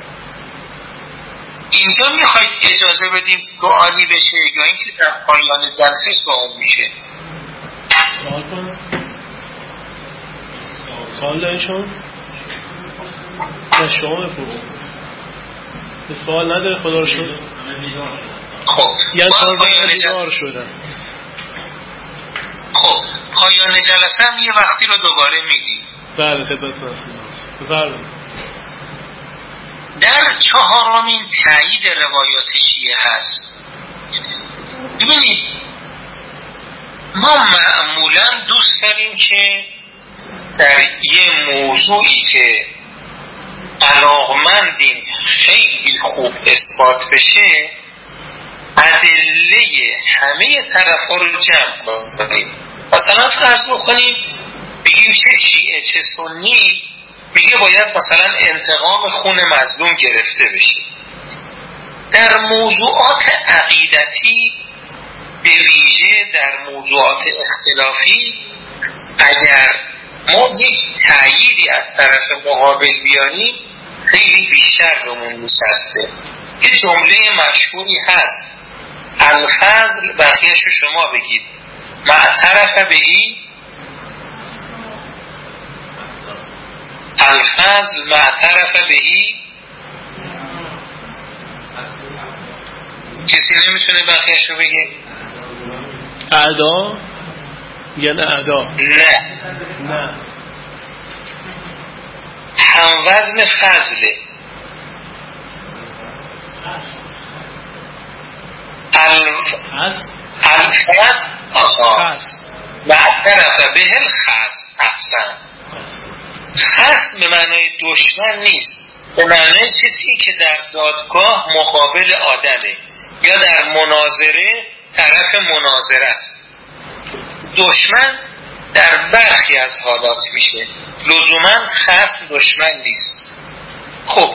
اینجا میخواید اجازه بدیم سوالی بشه یا اینکه در پایان جلسه سوال میشه؟ سوال داریشون؟ نه شما بپرس. سوال نداره خدا رو شد. خب یعنی بیدار شدن. خب پایان جلسه هم یه وقتی رو دوباره میگی. بله خدمتتون هستم. بفرمایید. در چهارمین تایید روایات شیعه هست. ببینید ما معمولا دوست داریم که در یه موضوعی که علاقمندیم خیلی خوب اثبات بشه ادله همه طرفا رو جمع کنیم. مثلا فرض بکنیم بگیم چه شیعه چه سنی میگه باید مثلا انتقام خون مظلوم گرفته بشه. در موضوعات عقیدتی به ویژه در موضوعات اختلافی اگر ما یک تأییدی از طرف مقابل بیاریم خیلی بیشتر بهمون میچسبه. یه جمله مشهوری هست الفضل، بقیه‌شو شما بگید، معترف بهی الفضل معترف بهی. کسی نمیتونه بقیه‌شو بگه؟ اعدا یعنی اعدا؟ نه هموزن فضله. الفضل معترف به الخصم. احسن. خصم به معنای دشمن نیست، به معنای کسی که در دادگاه مقابل آدمه یا در مناظره طرف مناظره است. دشمن در برخی از حالات میشه، لزوما خصم دشمن نیست. خب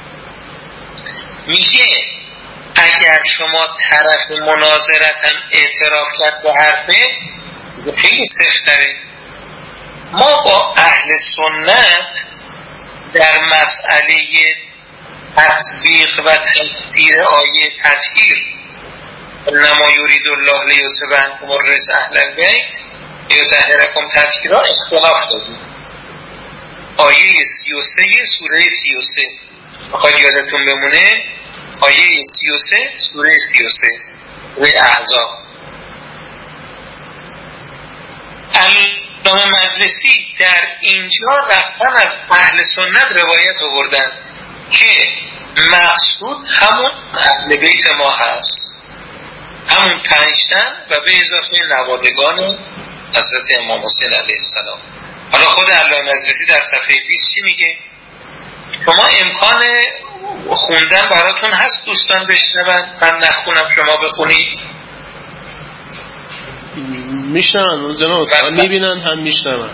میگه اگر شما طرف مناظرتن اعتراف کرد به حرفه خیلی سختره. ما با اهل سنت در مسئله تطبیق و تفسیر آیه تطهیر انما یرید الله لیذهب عنکم الرجس اهل البیت لیطهرکم تطهیرا اختلاف داریم. آیه 33 سوره 33 بخواید یادتون بمونه، آیه 33 سوره 33 و احزاب. علامه مجلسی در اینجا رفتن از اهل سنت روایت آوردن که مقصود همون اهل بیت ما هست، همون 5 تن و به اضافه نوادگان حضرت امام حسین علیه السلام. حالا خود علامه مجلسی در صفحه 20 چی میگه؟ شما امکان خوندن براتون هست دوستان بشنون، من نخونم شما بخونید؟ میشنون جناب، میبینن هم میشنون.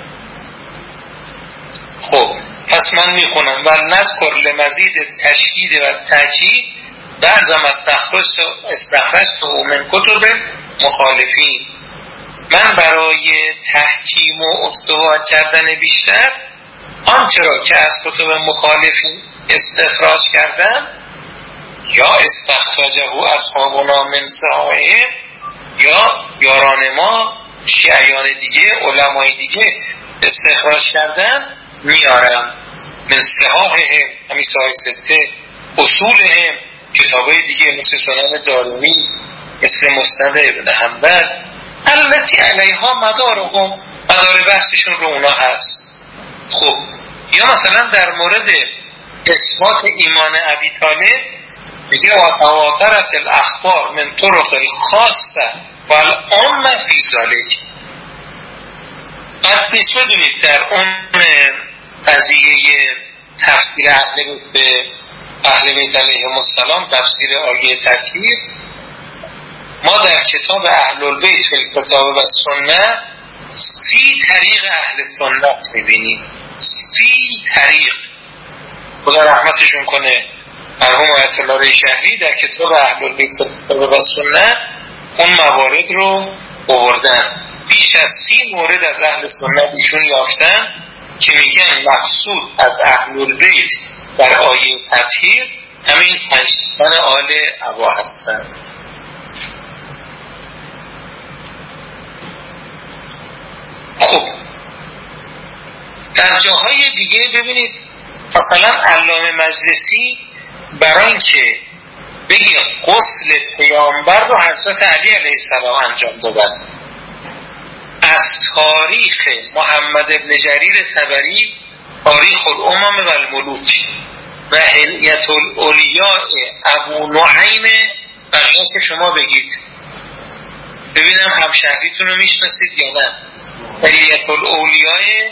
خب پس من میخونم و نذکر لمزید تشکید و تاکید بعضم استخرجت من کتب مخالفین. من برای تحکیم و استوار کردن بیشتر آنچه را که از کتب مخالفین استخراج کردم یا استخرجه اصحابنا من صحائهم یا یاران ما شیعیان دیگه علمای دیگه استخراج کردن میارم. من صحائهم همین صحاح سته، اصولهم کتابای دیگه مثل سنن دارمی، مثل مسند ابن حنبل، البته علیها مدارهم، مدار بحثشون رو اونا هست. خب یا مثلا در مورد اثبات ایمان ابی طالب میگه و تواترت الاخبار من طرق الخاصه و العامه فی ذلک. بعد نیست بدونید در اون قضیه تفسیر اهل بیت علیهم السلام، تفسیر آیه تطهیر، ما در کتاب اهل البیت فی الکتاب و سنت 30 طریق اهل سنت میبینیم. 30 طریق. خدا رحمتشون کنه مرحوم آیت الله ری شهری در کتاب اهل البیت فی الکتاب و سنت اون موارد رو آوردن. بیش از 30 مورد از اهل سنت ایشون یافتن که میگن مقصود از اهل البیت در آیه تطهیر همین 5 تن آل عبا هستن. خب در جاهای دیگه ببینید مثلا علامه مجلسی برای اینکه بگه غسل پیامبر رو حضرت علی علیه السلام انجام دادن، از تاریخ محمد ابن جریر طبری، تاریخ الامم و الملوک و حلیة الاولیاء ابو نعیم، بقیه شما بگید ببینم همشهریتون رو میشناسید یا نه. حلیة الاولیاء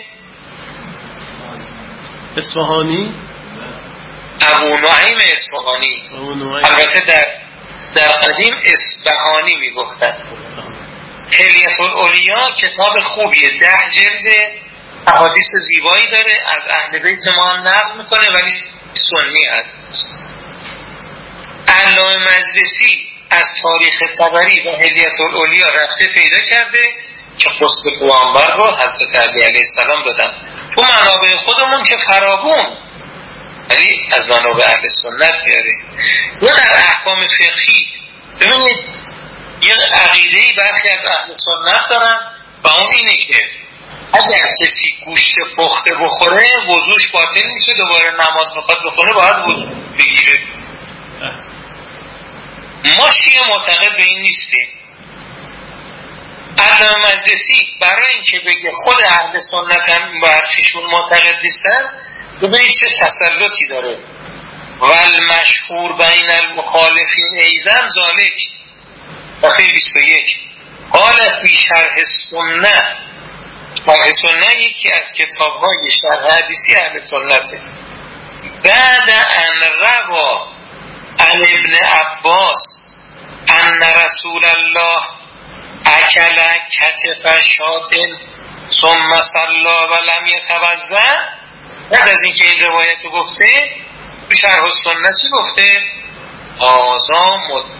اصفهانی، ابو نعیم اصفهانی، البته در قدیم اصفهانی میگفتن. حلیة الاولیاء کتاب خوبیه، 10 جلد، احادیث زیبایی داره، از اهل بیت ما نقل میکنه ولی سنی هست. علامه مجلسی از تاریخ طبری و حلیة الاولیاء رفته پیدا کرده که غسل پیامبر رو حضرت علی علیه السلام دادن. تو منابع خودمون که فراوون، ولی از منابع اهل سنت میاره. یا در احکام فقهی ببینید یه عقیده‌ای برخی از اهل سنت دارن و اون اینه که اگر کسی گوشت پخته بخوره وضوش باطل میشه، دوباره نماز میخواد بخونه باید وضو بگیره. ما شیعه معتقد به این نیستیم. علامه مجلسی برای اینکه بگه خود اهل سنت هم برخیشون معتقد نیستن، ببینید چه تسلطی داره. والمشهور بین المخالفین ایزن ذالک، صفحه 21 قال فی شرح سنه. شرح سنه یکی از کتاب‌های شرح حدیثی اهل سنته. بعد ان روا عن ابن عباس ان رسول الله اکل کتف شات ثم صلی و لم یتوضا، بعد از اینکه این روایت رو گفته تو شرح السنه چی گفته؟ آزا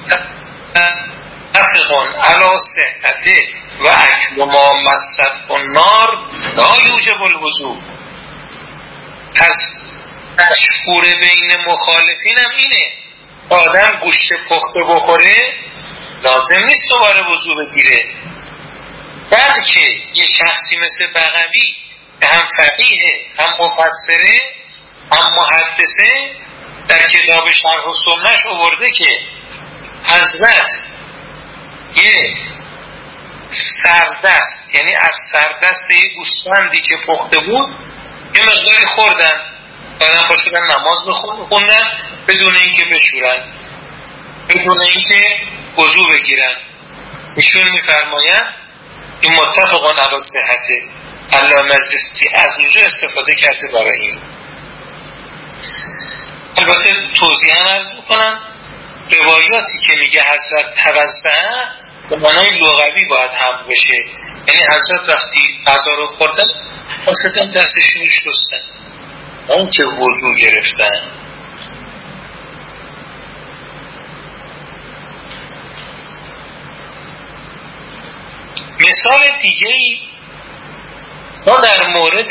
متفقون علی صحته و اکل ما مست النار لا یوجب الوضوء. پس مشهور بین مخالفین هم اینه آدم گوشت پخته بخوره لازم نیست دوباره وضو بگیره، بلکه یه شخصی مثل بغوی که هم فقیه هم مفسره هم محدثه در کتاب شرح السنه‌اش آورده که حضرت یه سردست، یعنی از سردست یه گوسفندی که پخته بود یه مقداری خوردن، دادن باشدن نماز بخوندن بدون اینکه بشورن، بدون اینکه وضو بگیرن. ایشون میفرماین این متفقان علی صحته. علامه مجلسی از اونجا استفاده کرده برای این. البته توضیح هم عرض میکنم روایاتی که میگه حضرت توضع به معنای لغوی باید هم بشه، یعنی حضرت وقتی غذا رو خوردن واسطن دستشون رو شستن اون که وضو گرفتن. مثال دیگه‌ای ما در مورد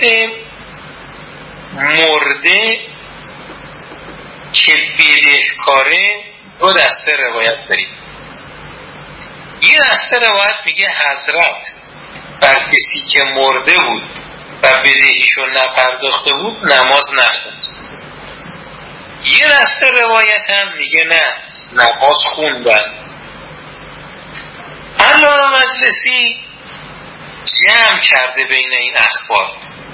مرده که بدهکاره 2 دسته روایت داریم. یه دسته روایت میگه حضرت بر کسی که مرده بود و بدهیشو نپرداخته بود نماز نخوند. یه دسته روایت هم میگه نه نماز خوندن. علامه مجلسی جمع کرده بین این اخبار،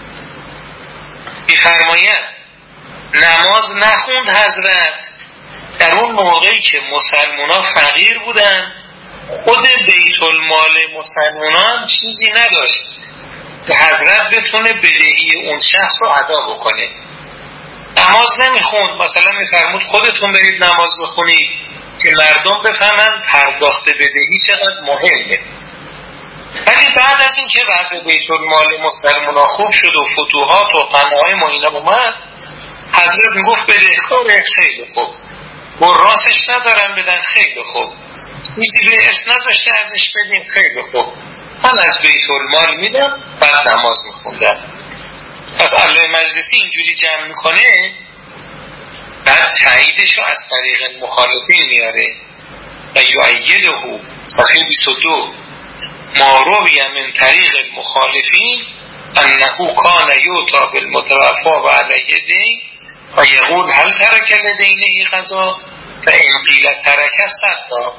می‌فرماید نماز نخوند حضرت در اون موقعی که مسلمان‌ها فقیر بودن، خود بیت المال مسلمانان چیزی نداشت که حضرت بتونه بدهی اون شخص رو ادا بکنه. نماز نمیخوند، مثلا میفرمود خودتون برید نماز بخونید که مردم بفهمن پرداخت بدهی چقدر مهمه. ولی بعد از این که وضع بیت المال مسلمان‌ها خوب شد و فتوحات و قناهای معینه اومد، حضرت میگفت بدهکاره خیلی خوب، براسش ندارن بدن خیلی خوب، چیزی به ارث نذاشته ازش بدیم خیلی خوب، من از بیت المال میدم بعد نماز میخوندم. پس علامه مجلسی اینجوری جمع میکنه، بعد تاییدش رو از طریق مخالفین میاره و یؤیده صفحه 22 ما روی من طریق المخالفین انه کان یوتا بالمتوفا و علیه دین و یقول هل ترک لدینه قضا فان قیل ترک صدا.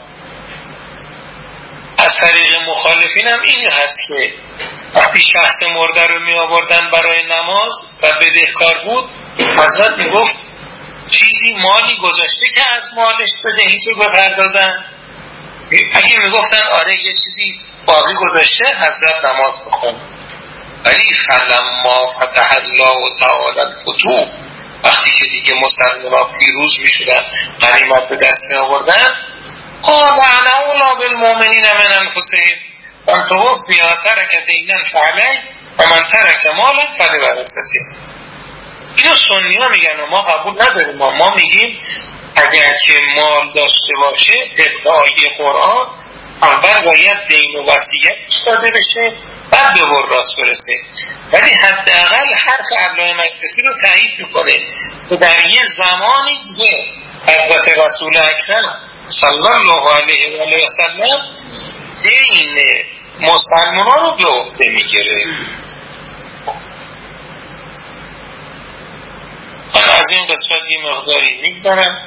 از طریق مخالفین هم این هست که وقتی شخص مرده رو می آوردن برای نماز و بدهکار بود، حضرت می گفت چیزی مالی گذاشته که از مالش بدهیش رو بپردازن. اگه می گفتن آره یه چیزی باقی گذاشته، حضرت نماز بخون. ولی فلما فتح الله تعالی الفتوح، وقتی که دیگه مسلمان‌ها پیروز می شدن، غنیمت به دست می آوردن، قال انا اولی بالمؤمنین من انفسهم من توفی ترک دینا فعلیه و من ترک مالا فلورثته. اینو سنی ها میگن و ما قبول نداریم. ما میگیم اگر که مال داشته باشه طبق آیه قرآن اول باید دین و وصیتش داده بشه، بعد به وراث برسه. ولی حداقل حرف علامه مجلسی رو تایید میکنه که در یه زمانی دیگه حضرت رسول اکرم صلی الله علیه و آله و سلم دین مسلمانان رو به عهده میگیره. من از این قسمت یه مقداری میگذارم.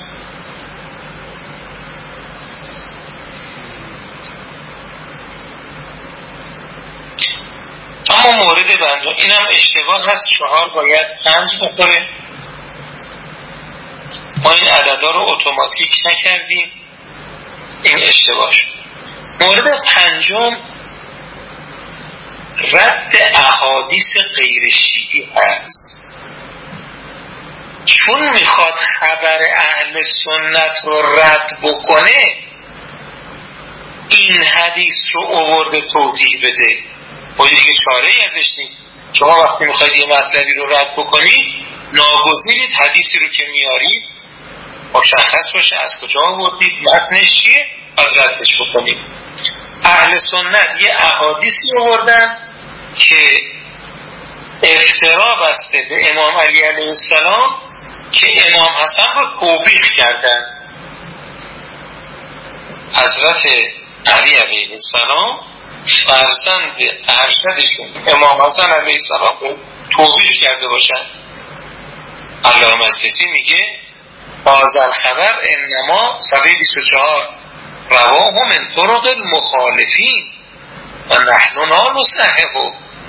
اما مورد بنده اینم اشتباه هست، 4 باید 5 بخوره. ما این عددا رو اتوماتیک نکردیم، این اشتباه شد. مورد 5 رد احادیث غیر شیعی هست. چون میخواد خبر اهل سنت رو رد بکنه این حدیث رو آورده توضیح بده. با دیگه چاره ای ازش نیست. شما وقتی میخواید یه مطلبی رو رد بکنید ناگزیرید حدیثی رو که میارید مشخص باشه از کجا آوردید، متنش چیه، از ردش بکنید. اهل سنت یه احادیثی آوردن که افترا بسته به امام علی علیه السلام که امام حسن رو توبیخ کردن. حضرت علی علیه السلام فرزند ارشدشون امام حسن علیه السلام رو توبیخ کرده باشن. علامه مجلسی میگه هذا الخبر انما صفحه 24 رواه من طرق المخالفین و نحن لا نصححه.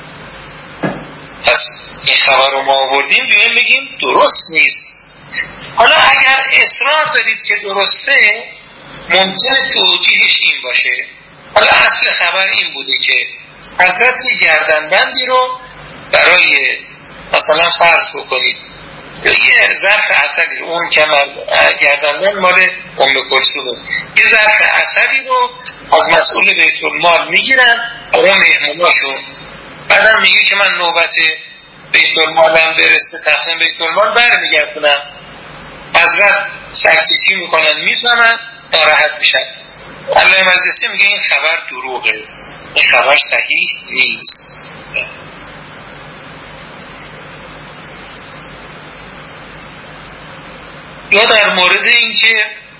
پس این خبر رو ما آوردیم بیایم بگیم درست نیست. حالا اگر اصرار دارید که درسته ممکنه توجیهش این باشه. حالا اصل خبر این بوده که حضرت گردنبندی رو برای مثلا فرض بکنید یه ظرف عسلی رو، اون گردنبند مال ام کلثومه، یه ظرف عسلی رو از مسئول بیت المال میگیرن برای مهموناشون، بعدم میگه که من نوبت بیت المالم برسه تقسیم بیت المال برمیگردونم. حضرت سرکشی میکنن میفهمن ناراحت میشن. علامه مجلسی میگه این خبر دروغه، این خبر صحیح نیست. یا در مورد این که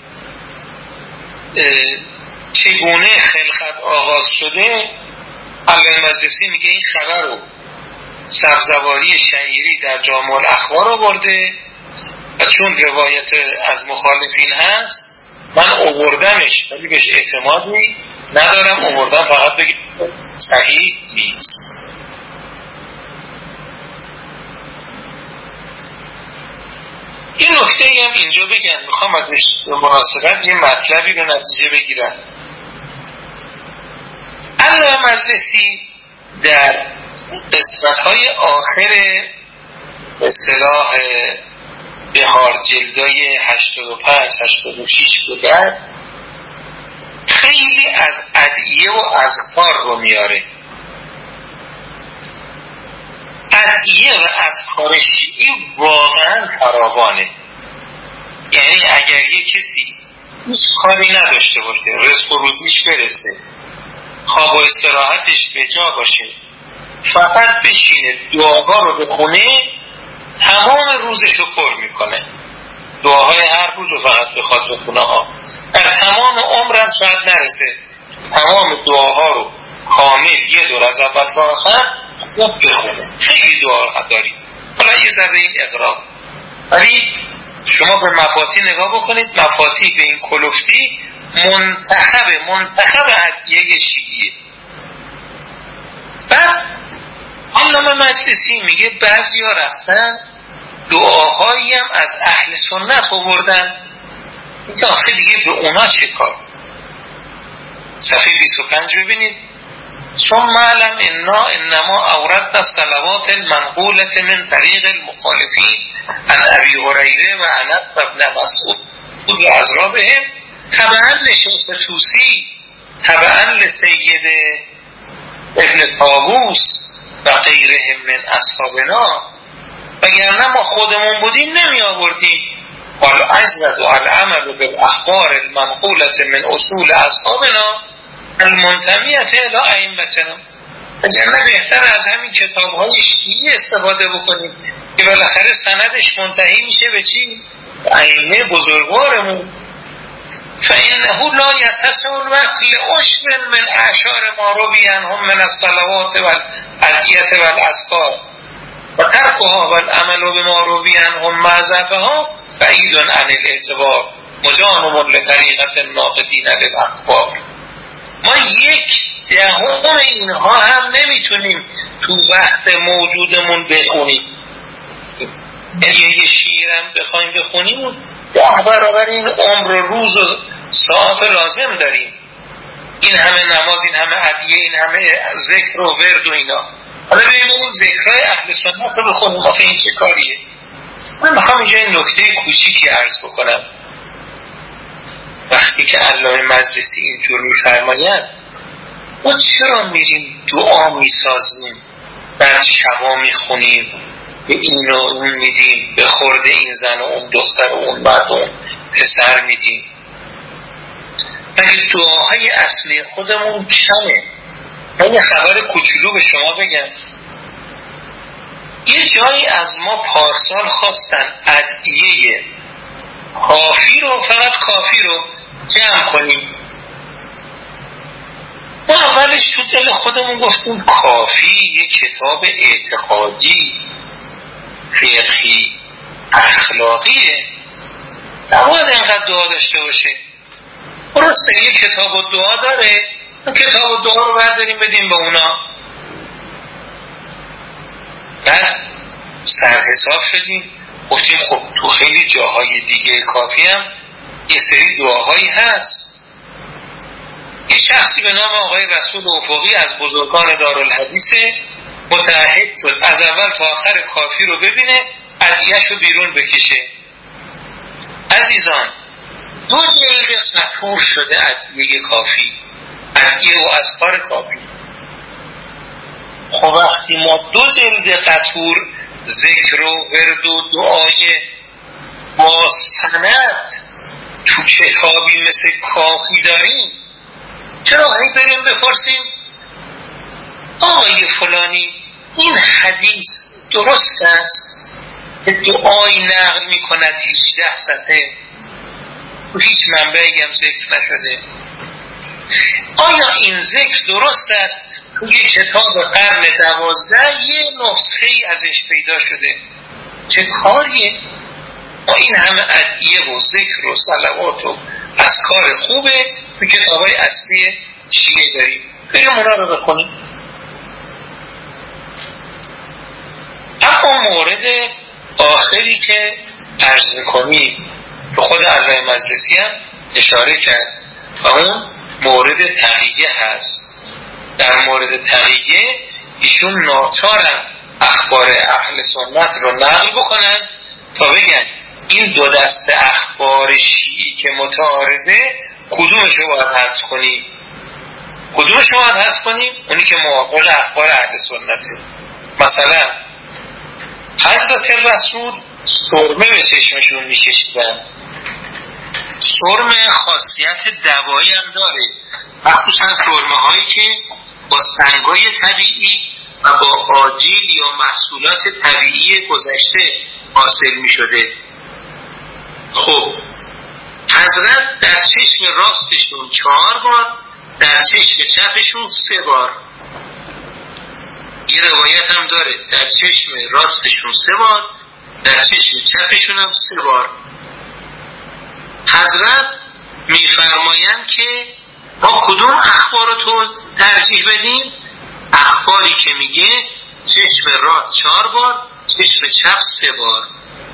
چگونه خلقت آغاز شده علامه مجلسی میگه این خبر رو سبزواری شعیری در جامع الاخبار آورده و چون روایت از مخالفین هست من آوردمش ولی بهش اعتمادی ندارم، آوردم فقط بگم صحیح نیست. این نکته هم اینجا بگم، میخوام ازش به مناسبت یه مطلبی رو نتیجه بگیرم. علامه مجلسی در قسمت‌های آخر اصطلاح بهار جلدای 85 86 بودن خیلی از ادعیه و اذکار رو میاره. ادعیه و اذکار شیعی واقعا فراوانه. یعنی اگر یک کسی هیچ کاری نداشته باشه، رزق و روزیش برسه، خواب و استراحتش به جا باشه، فقط بشینه دعاها رو بخونه تمام روزش رو پر میکنه. دعاهای هر روز رو فقط بخواد بخونه ها، در تمام عمرم شاید نرسه تمام دعاها رو کامل یه دور از اول تا آخر خوب بخونه. خیلی دعا داریم، حالا یه ذره این اقرار، ولی شما به مفاتیح نگاه بکنید، مفاتیح به این کلفتی منتخب ادعیه شیعیه. بعد علامه مجلسی میگه بعضیا رفتن دعاهایی هم از اهل سنت آوردن، میگه آخه دیگه به اونا چه کار. صفحه 25 ببینید، ثم علم انما اوردنا الصلوات المنقولة من طریق المخالفین عن ابی هریره و انس و ابن مسعود و اضرابهم تبعا لشیخ طوسی تبعا لسید ابن طاووس و غیرهم من اصحابنا، وگرنه ما خودمون بودیم نمی آوردیم. والعزلت و العمل بالاخبار المنقولة من اصول اصحابنا المنتمیه الی ائمتنا، وگرنه بهتر از همین کتاب‌های شیعی استفاده بکنیم که بالاخره سندش منتهی میشه به چی؟ ائمه بزرگوارمون. فإنه لا يتسع الوقت لعشر من اعشار ما روی عنهم من الصلوات والادعیة والاذکار و ترکها والعمل بما روی عنهم مع ضعفها بعید عن الاعتبار مجانب لطریقة الناقدین للاخبار. ما 1/10 اینها هم نمیتونیم تو وقت موجودمون بخونیم. یه شیرم بخوایم بخونیم 10 برابر این عمر و روز و ساعت لازم داریم. این همه نماز، این همه ادعیه، این همه ذکر و ورد و اینا. حالا بریم اون ذکرهای اهل سنت رو بخونیم، آخه این چه کاریه؟ من میخوام اینجا این نکته کوچیکی عرض بکنم. وقتی که علامه مجلسی اینجور میفرماید، ما چرا میریم دعا میسازیم، بعد شبا میخونیم، به این و اون میدیم، به خورده این زن و اون دختر و اون مرد و اون پسر میدیم؟ مگه دعاهای اصلی خودمون کمه؟ من یه خبر کوچولو به شما بگم. یه جایی از ما پارسال خواستن ادعیه کافی رو، فقط کافی رو جمع کنیم. ما اولش تو دل خودمون گفتیم کافی یه کتاب اعتقادی فقهی اخلاقیه، نباید اینقدر دعا داشته باشه. درسته یه کتاب و دعا داره، اون کتاب و دعا رو برداریم بدیم به اونا. بعد سرحساب شدیم، گفتیم خب تو خیلی جاهای دیگه کافی هم یه سری دعاهایی هست. یه شخصی به نام آقای رسول افقی از بزرگان دارالحدیث متعهد شد از اول تا آخر کافی رو ببینه، ادعیه‌اش رو بیرون بکشه. عزیزان 2 جلد قطور شده ادعیه کافی، ادعیه و اذکار کافی. خب وقتی ما 2 جلد قطور ذکر و ورد و دعای با سند تو کتابی مثل کافی داریم، چرا هی بریم بپرسیم آقای فلانی این حدیث درست است که دعایی نقل می کند 18 صفحه و هیچ منبعی هم ذکر نشده؟ آیا این ذکر درست است توی کتاب قرن 12 یه نسخه ای ازش پیدا شده؟ چه کاریه؟ ما این همه ادعیه و ذکر و صلوات و اذکار خوبه تو کتابای اصلی شیعه داریم، بریم اونا رو بخونیم. اما مورد آخری که عرض می‌کنیم به خود علامه مجلسی هم اشاره کرد و اون مورد تقیه هست. در مورد تقیه ایشون ناچارن اخبار اهل سنت رو نقل بکنن تا بگن این 2 دسته اخبار شیعی که متعارضه کدومش رو باید حذف کنیم؟ کدومش رو باید حذف کنیم؟ اونی که موافق اخبار اهل سنته. مثلا حضرت رسول سرمه به چشمشون میکشیدن. سرمه خاصیت دوایی هم داره، مخصوصا سرمه هایی که با سنگای طبیعی و با آجیل یا محصولات طبیعی گذشته حاصل می شده. خب حضرت در چشم راستشون 4 بار، در چشم چپشون 3 بار یه روایت هم داره در چشم راستشون 3 بار، در چشم چپشون هم 3 بار. حضرت میفرمایند که ما کدوم اخبار رو ترجیح بدیم؟ اخباری که میگه چشم راست 4 بار، چشم چپ 3 بار.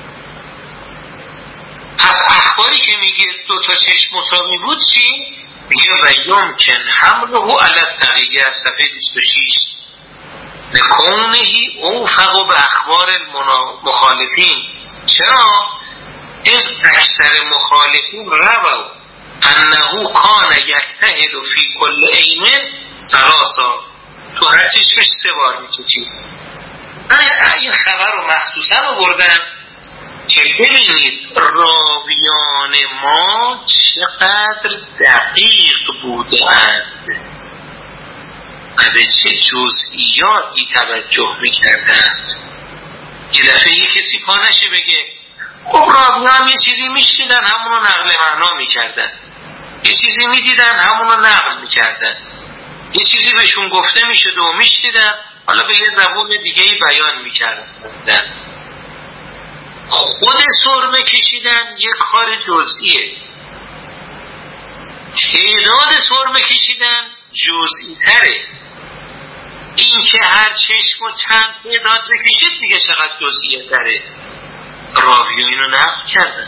پس اخباری که میگه 2 تا چشم مساوی بود چی؟ میگه و یمکن حمله علی التقیه، صفحه 26، لکونهی اوفق به اخبار المخالفین. چرا؟ از اکثر مخالفین رو انه کان یجتهد فی کل عین 3، تو هر چشمش 3 بار میکشید. این خبر رو مخصوصا آوردن که ببینید راویان ما چقدر دقیق بودند و به چه جزئیاتی توجه میکردند. یه دفعه یه کسی پا نشه بگه خب راویان یه چیزی میشنیدن همونو نقل معنا میکردن، یه چیزی میدیدن همونو نقل میکردن، یه چیزی بهشون گفته میشد و میشنیدن حالا به یه زبان دیگه‌ای بیان میکردن. خود سرمه کشیدن یک کار جزئیه، تعداد سرمه کشیدن جزئی تره. این که هر چشم و چند تعداد بکشید دیگه چقدر جزئیه تره. راوی اینو نقل کردن،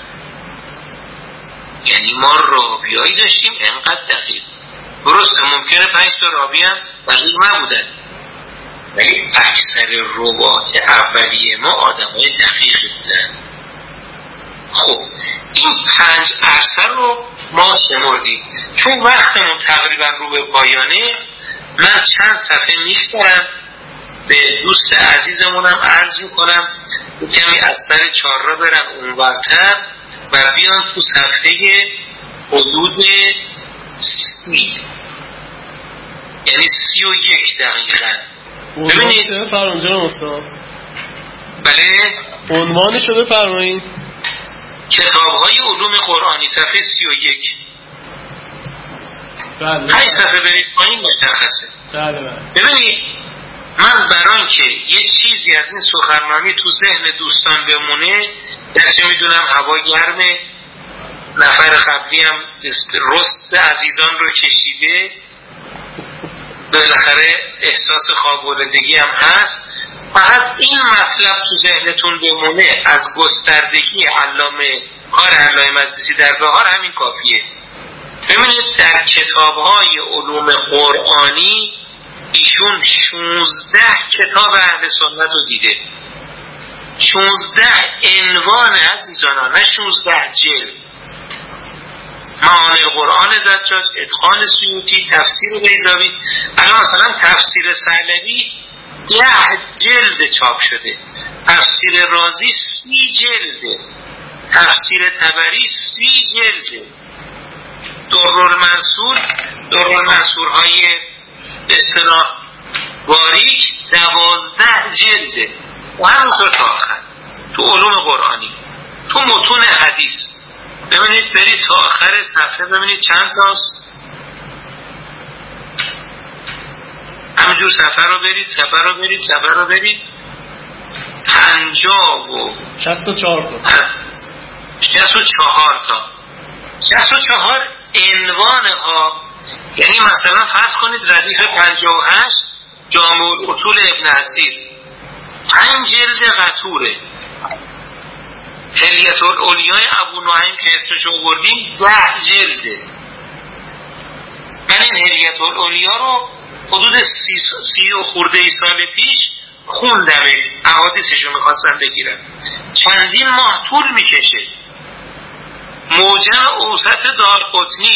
یعنی ما راویایی داشتیم انقدر دقیق. درسته ممکنه 5 تا راوی هم دقیق نبودن، ولی اکثر روات اولیه ما آدمای دقیقی بودن. خب این 5 عرصه رو ما شمردیم. چون وقتمون تقریبا رو به پایانه، من چند صفحه می‌گذارم به دوست عزیزمونم عرض میکنم کمی از سر 4 را برن اونورتر و بیان تو صفحه حدود 30، یعنی 31 دقیقا. ببینید فرمانجان استاد، بله عنوانشو بفرمایید. کتاب‌های علوم قرآنی، صفحه 31. بله 5 صفحه برید پایین مشخصه. بله بله. ببینید من برای که یه چیزی از این سخنرانی تو ذهن دوستان بمونه، درچه میدونم هوا گرمه، نفر قبلی هم رست عزیزان رو کشیده، بالاخره احساس خواب‌بردگی هم هست، فقط این مطلب تو ذهنتون بمونه از گستردگی کار علامه مجلسی در بهار همین کافیه. ببینید در کتاب‌های علوم قرآنی ایشون 16 کتاب اهل سنت رو دیده، 16 عنوان عزیزانا، نه 16 جلد. معانی قرآن زجاج، اتقان سیوطی، تفسیر بیضاوی. الان مثلا تفسیر ثعلبی 10 جلد چاپ شده، تفسیر رازی 30 جلده، تفسیر طبری 30 جلده، درالمنصورهای به اصطلاح باریک 12 جلده و همونطور تا آخر. تو علوم قرآنی، تو متون حدیث ببینید، برید تا آخر صفحه ببینید چند تاست. همینجور صفحه رو برید 64 تا 64 عنوان ها. یعنی مثلا فرض کنید ردیف 58 جامع الاصول ابن اثیر 5 جلد قطوره، حلیة الاولیاء ابو نعیم که اسمشو آوردیم 10 جلده. من این حلیة الاولیاء رو حدود 30 و خورده سال پیش خوندم، احادیثشو میخواستم بگیرم، چندین ماه طول میکشه. موجم اوسط دارقطنی،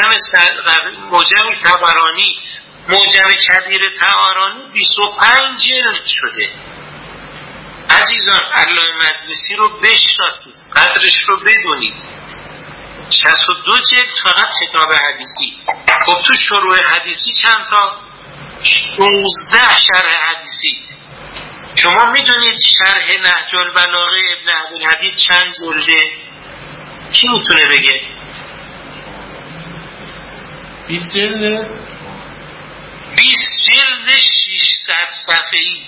موجم طبرانی، موجم کبیر طبرانی 25 جلد شده. عزیزان علامه مجلسی رو بشناسید، قدرش رو بدونید. 62 جلد فقط کتاب حدیثی. خب تو شروع حدیثی چند تا؟ 16 شرح حدیثی. شما میدونید شرح نهج البلاغه ابن عبدالحدید چند جلده؟ کی میتونه بگه؟ 20 جلده؟ 20 جلد 100 صفحه‌ای.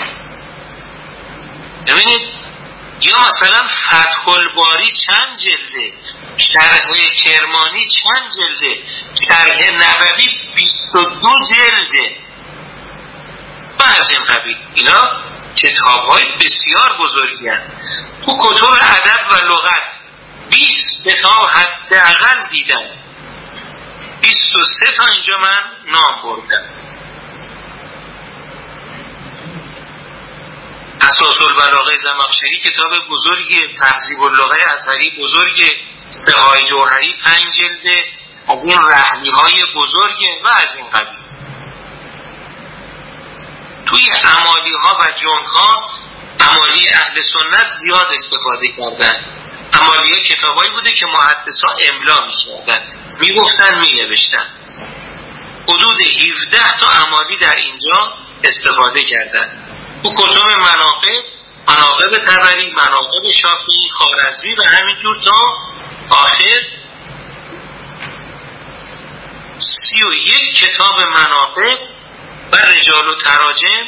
ببینید یا مثلا فتح الباری چند جلده، شرح کرمانی چند جلده، شرح نووی 22 جلده و از این قبیل. اینا کتاب‌های بسیار بزرگی هستند. تو کتب ادب و لغت 20 کتاب حداقل دیدم، 23 تا اینجا من نام بردم. اساس البلاغه زمخشری کتاب بزرگی، تهذیب اللغه ازهری بزرگی، سحای جوهری 5 جلده، از این رحلی‌های بزرگه و از این قبیل. توی امالی‌ها و جنگ‌ها امالی اهل سنت زیاد استفاده کردن. امالی‌ها کتابایی بوده که محدثا املا می‌کردن، میگفتن مینوشتن. حدود 17 تا امالی در اینجا استفاده کردن. تو کتب مناقب طبری، مناقب شافعی، خوارزمی و همینجور تا آخر 31 کتاب مناقب و رجال و تراجم،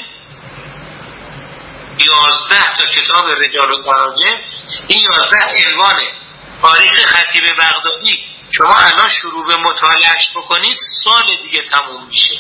11 تا کتاب رجال و تراجم. این 11 عنوانه. تاریخ خطیب بغدادی شما الان شروع به مطالعهش بکنید سال دیگه تموم میشه.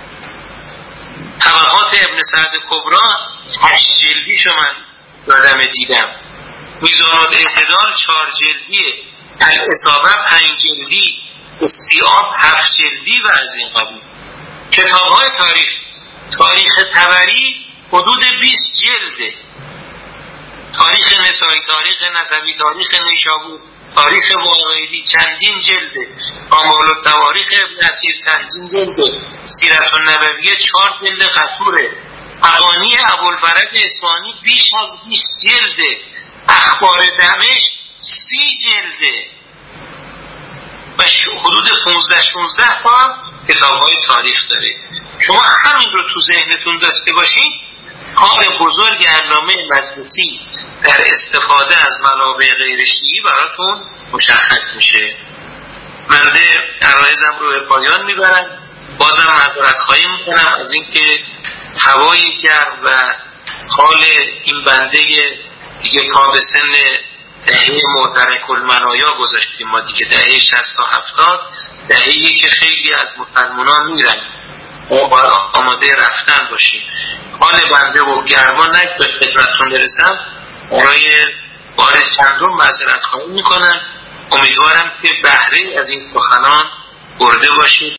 طبقات ابن سعد کبرا 8 جلدیشو من یادم دیدم. میزان الاعتدال 4 جلدیه، الاصابه 5 جلدی، استیعاب 7 جلدی و از این قبیل. کتاب‌های تاریخ طبری حدود 20 جلده. تاریخ نسائی، تاریخ نسبی، تاریخ نیشابور، تاریخ واقعی چندین جلده. کامال التواریخ ابن اسیر چندین جلده. سیرت النبویه 4 جلد قطوره. اغانی ابوالفرج اصفهانی بیش از 20 جلده. اخبار دمشق 30 جلده و حدود 15-16 تا هم کتاب‌های تاریخ داره. شما همین رو تو ذهنتون داشته باشین، کار بزرگ علامه مجلسی در استفاده از منابع غیر شیعی براتون مشخص میشه. من عرایزم رو به پایان میبرم. بازم معذرت خواهی میکنم از اینکه هوای گرم و حال این بنده دیگه پا به سن دهه معترک المنایا گذاشتیم. ما دیگه دهه 60 تا 70 دهه‌ای که خیلی از مسلمانان میرن، ما باید آماده رفتن باشیم. حال بنده و گرما نک به خدمتتون برسم، برای بار چندم معذرت خواهی میکنم. امیدوارم که بهره از این سخنان برده باشید.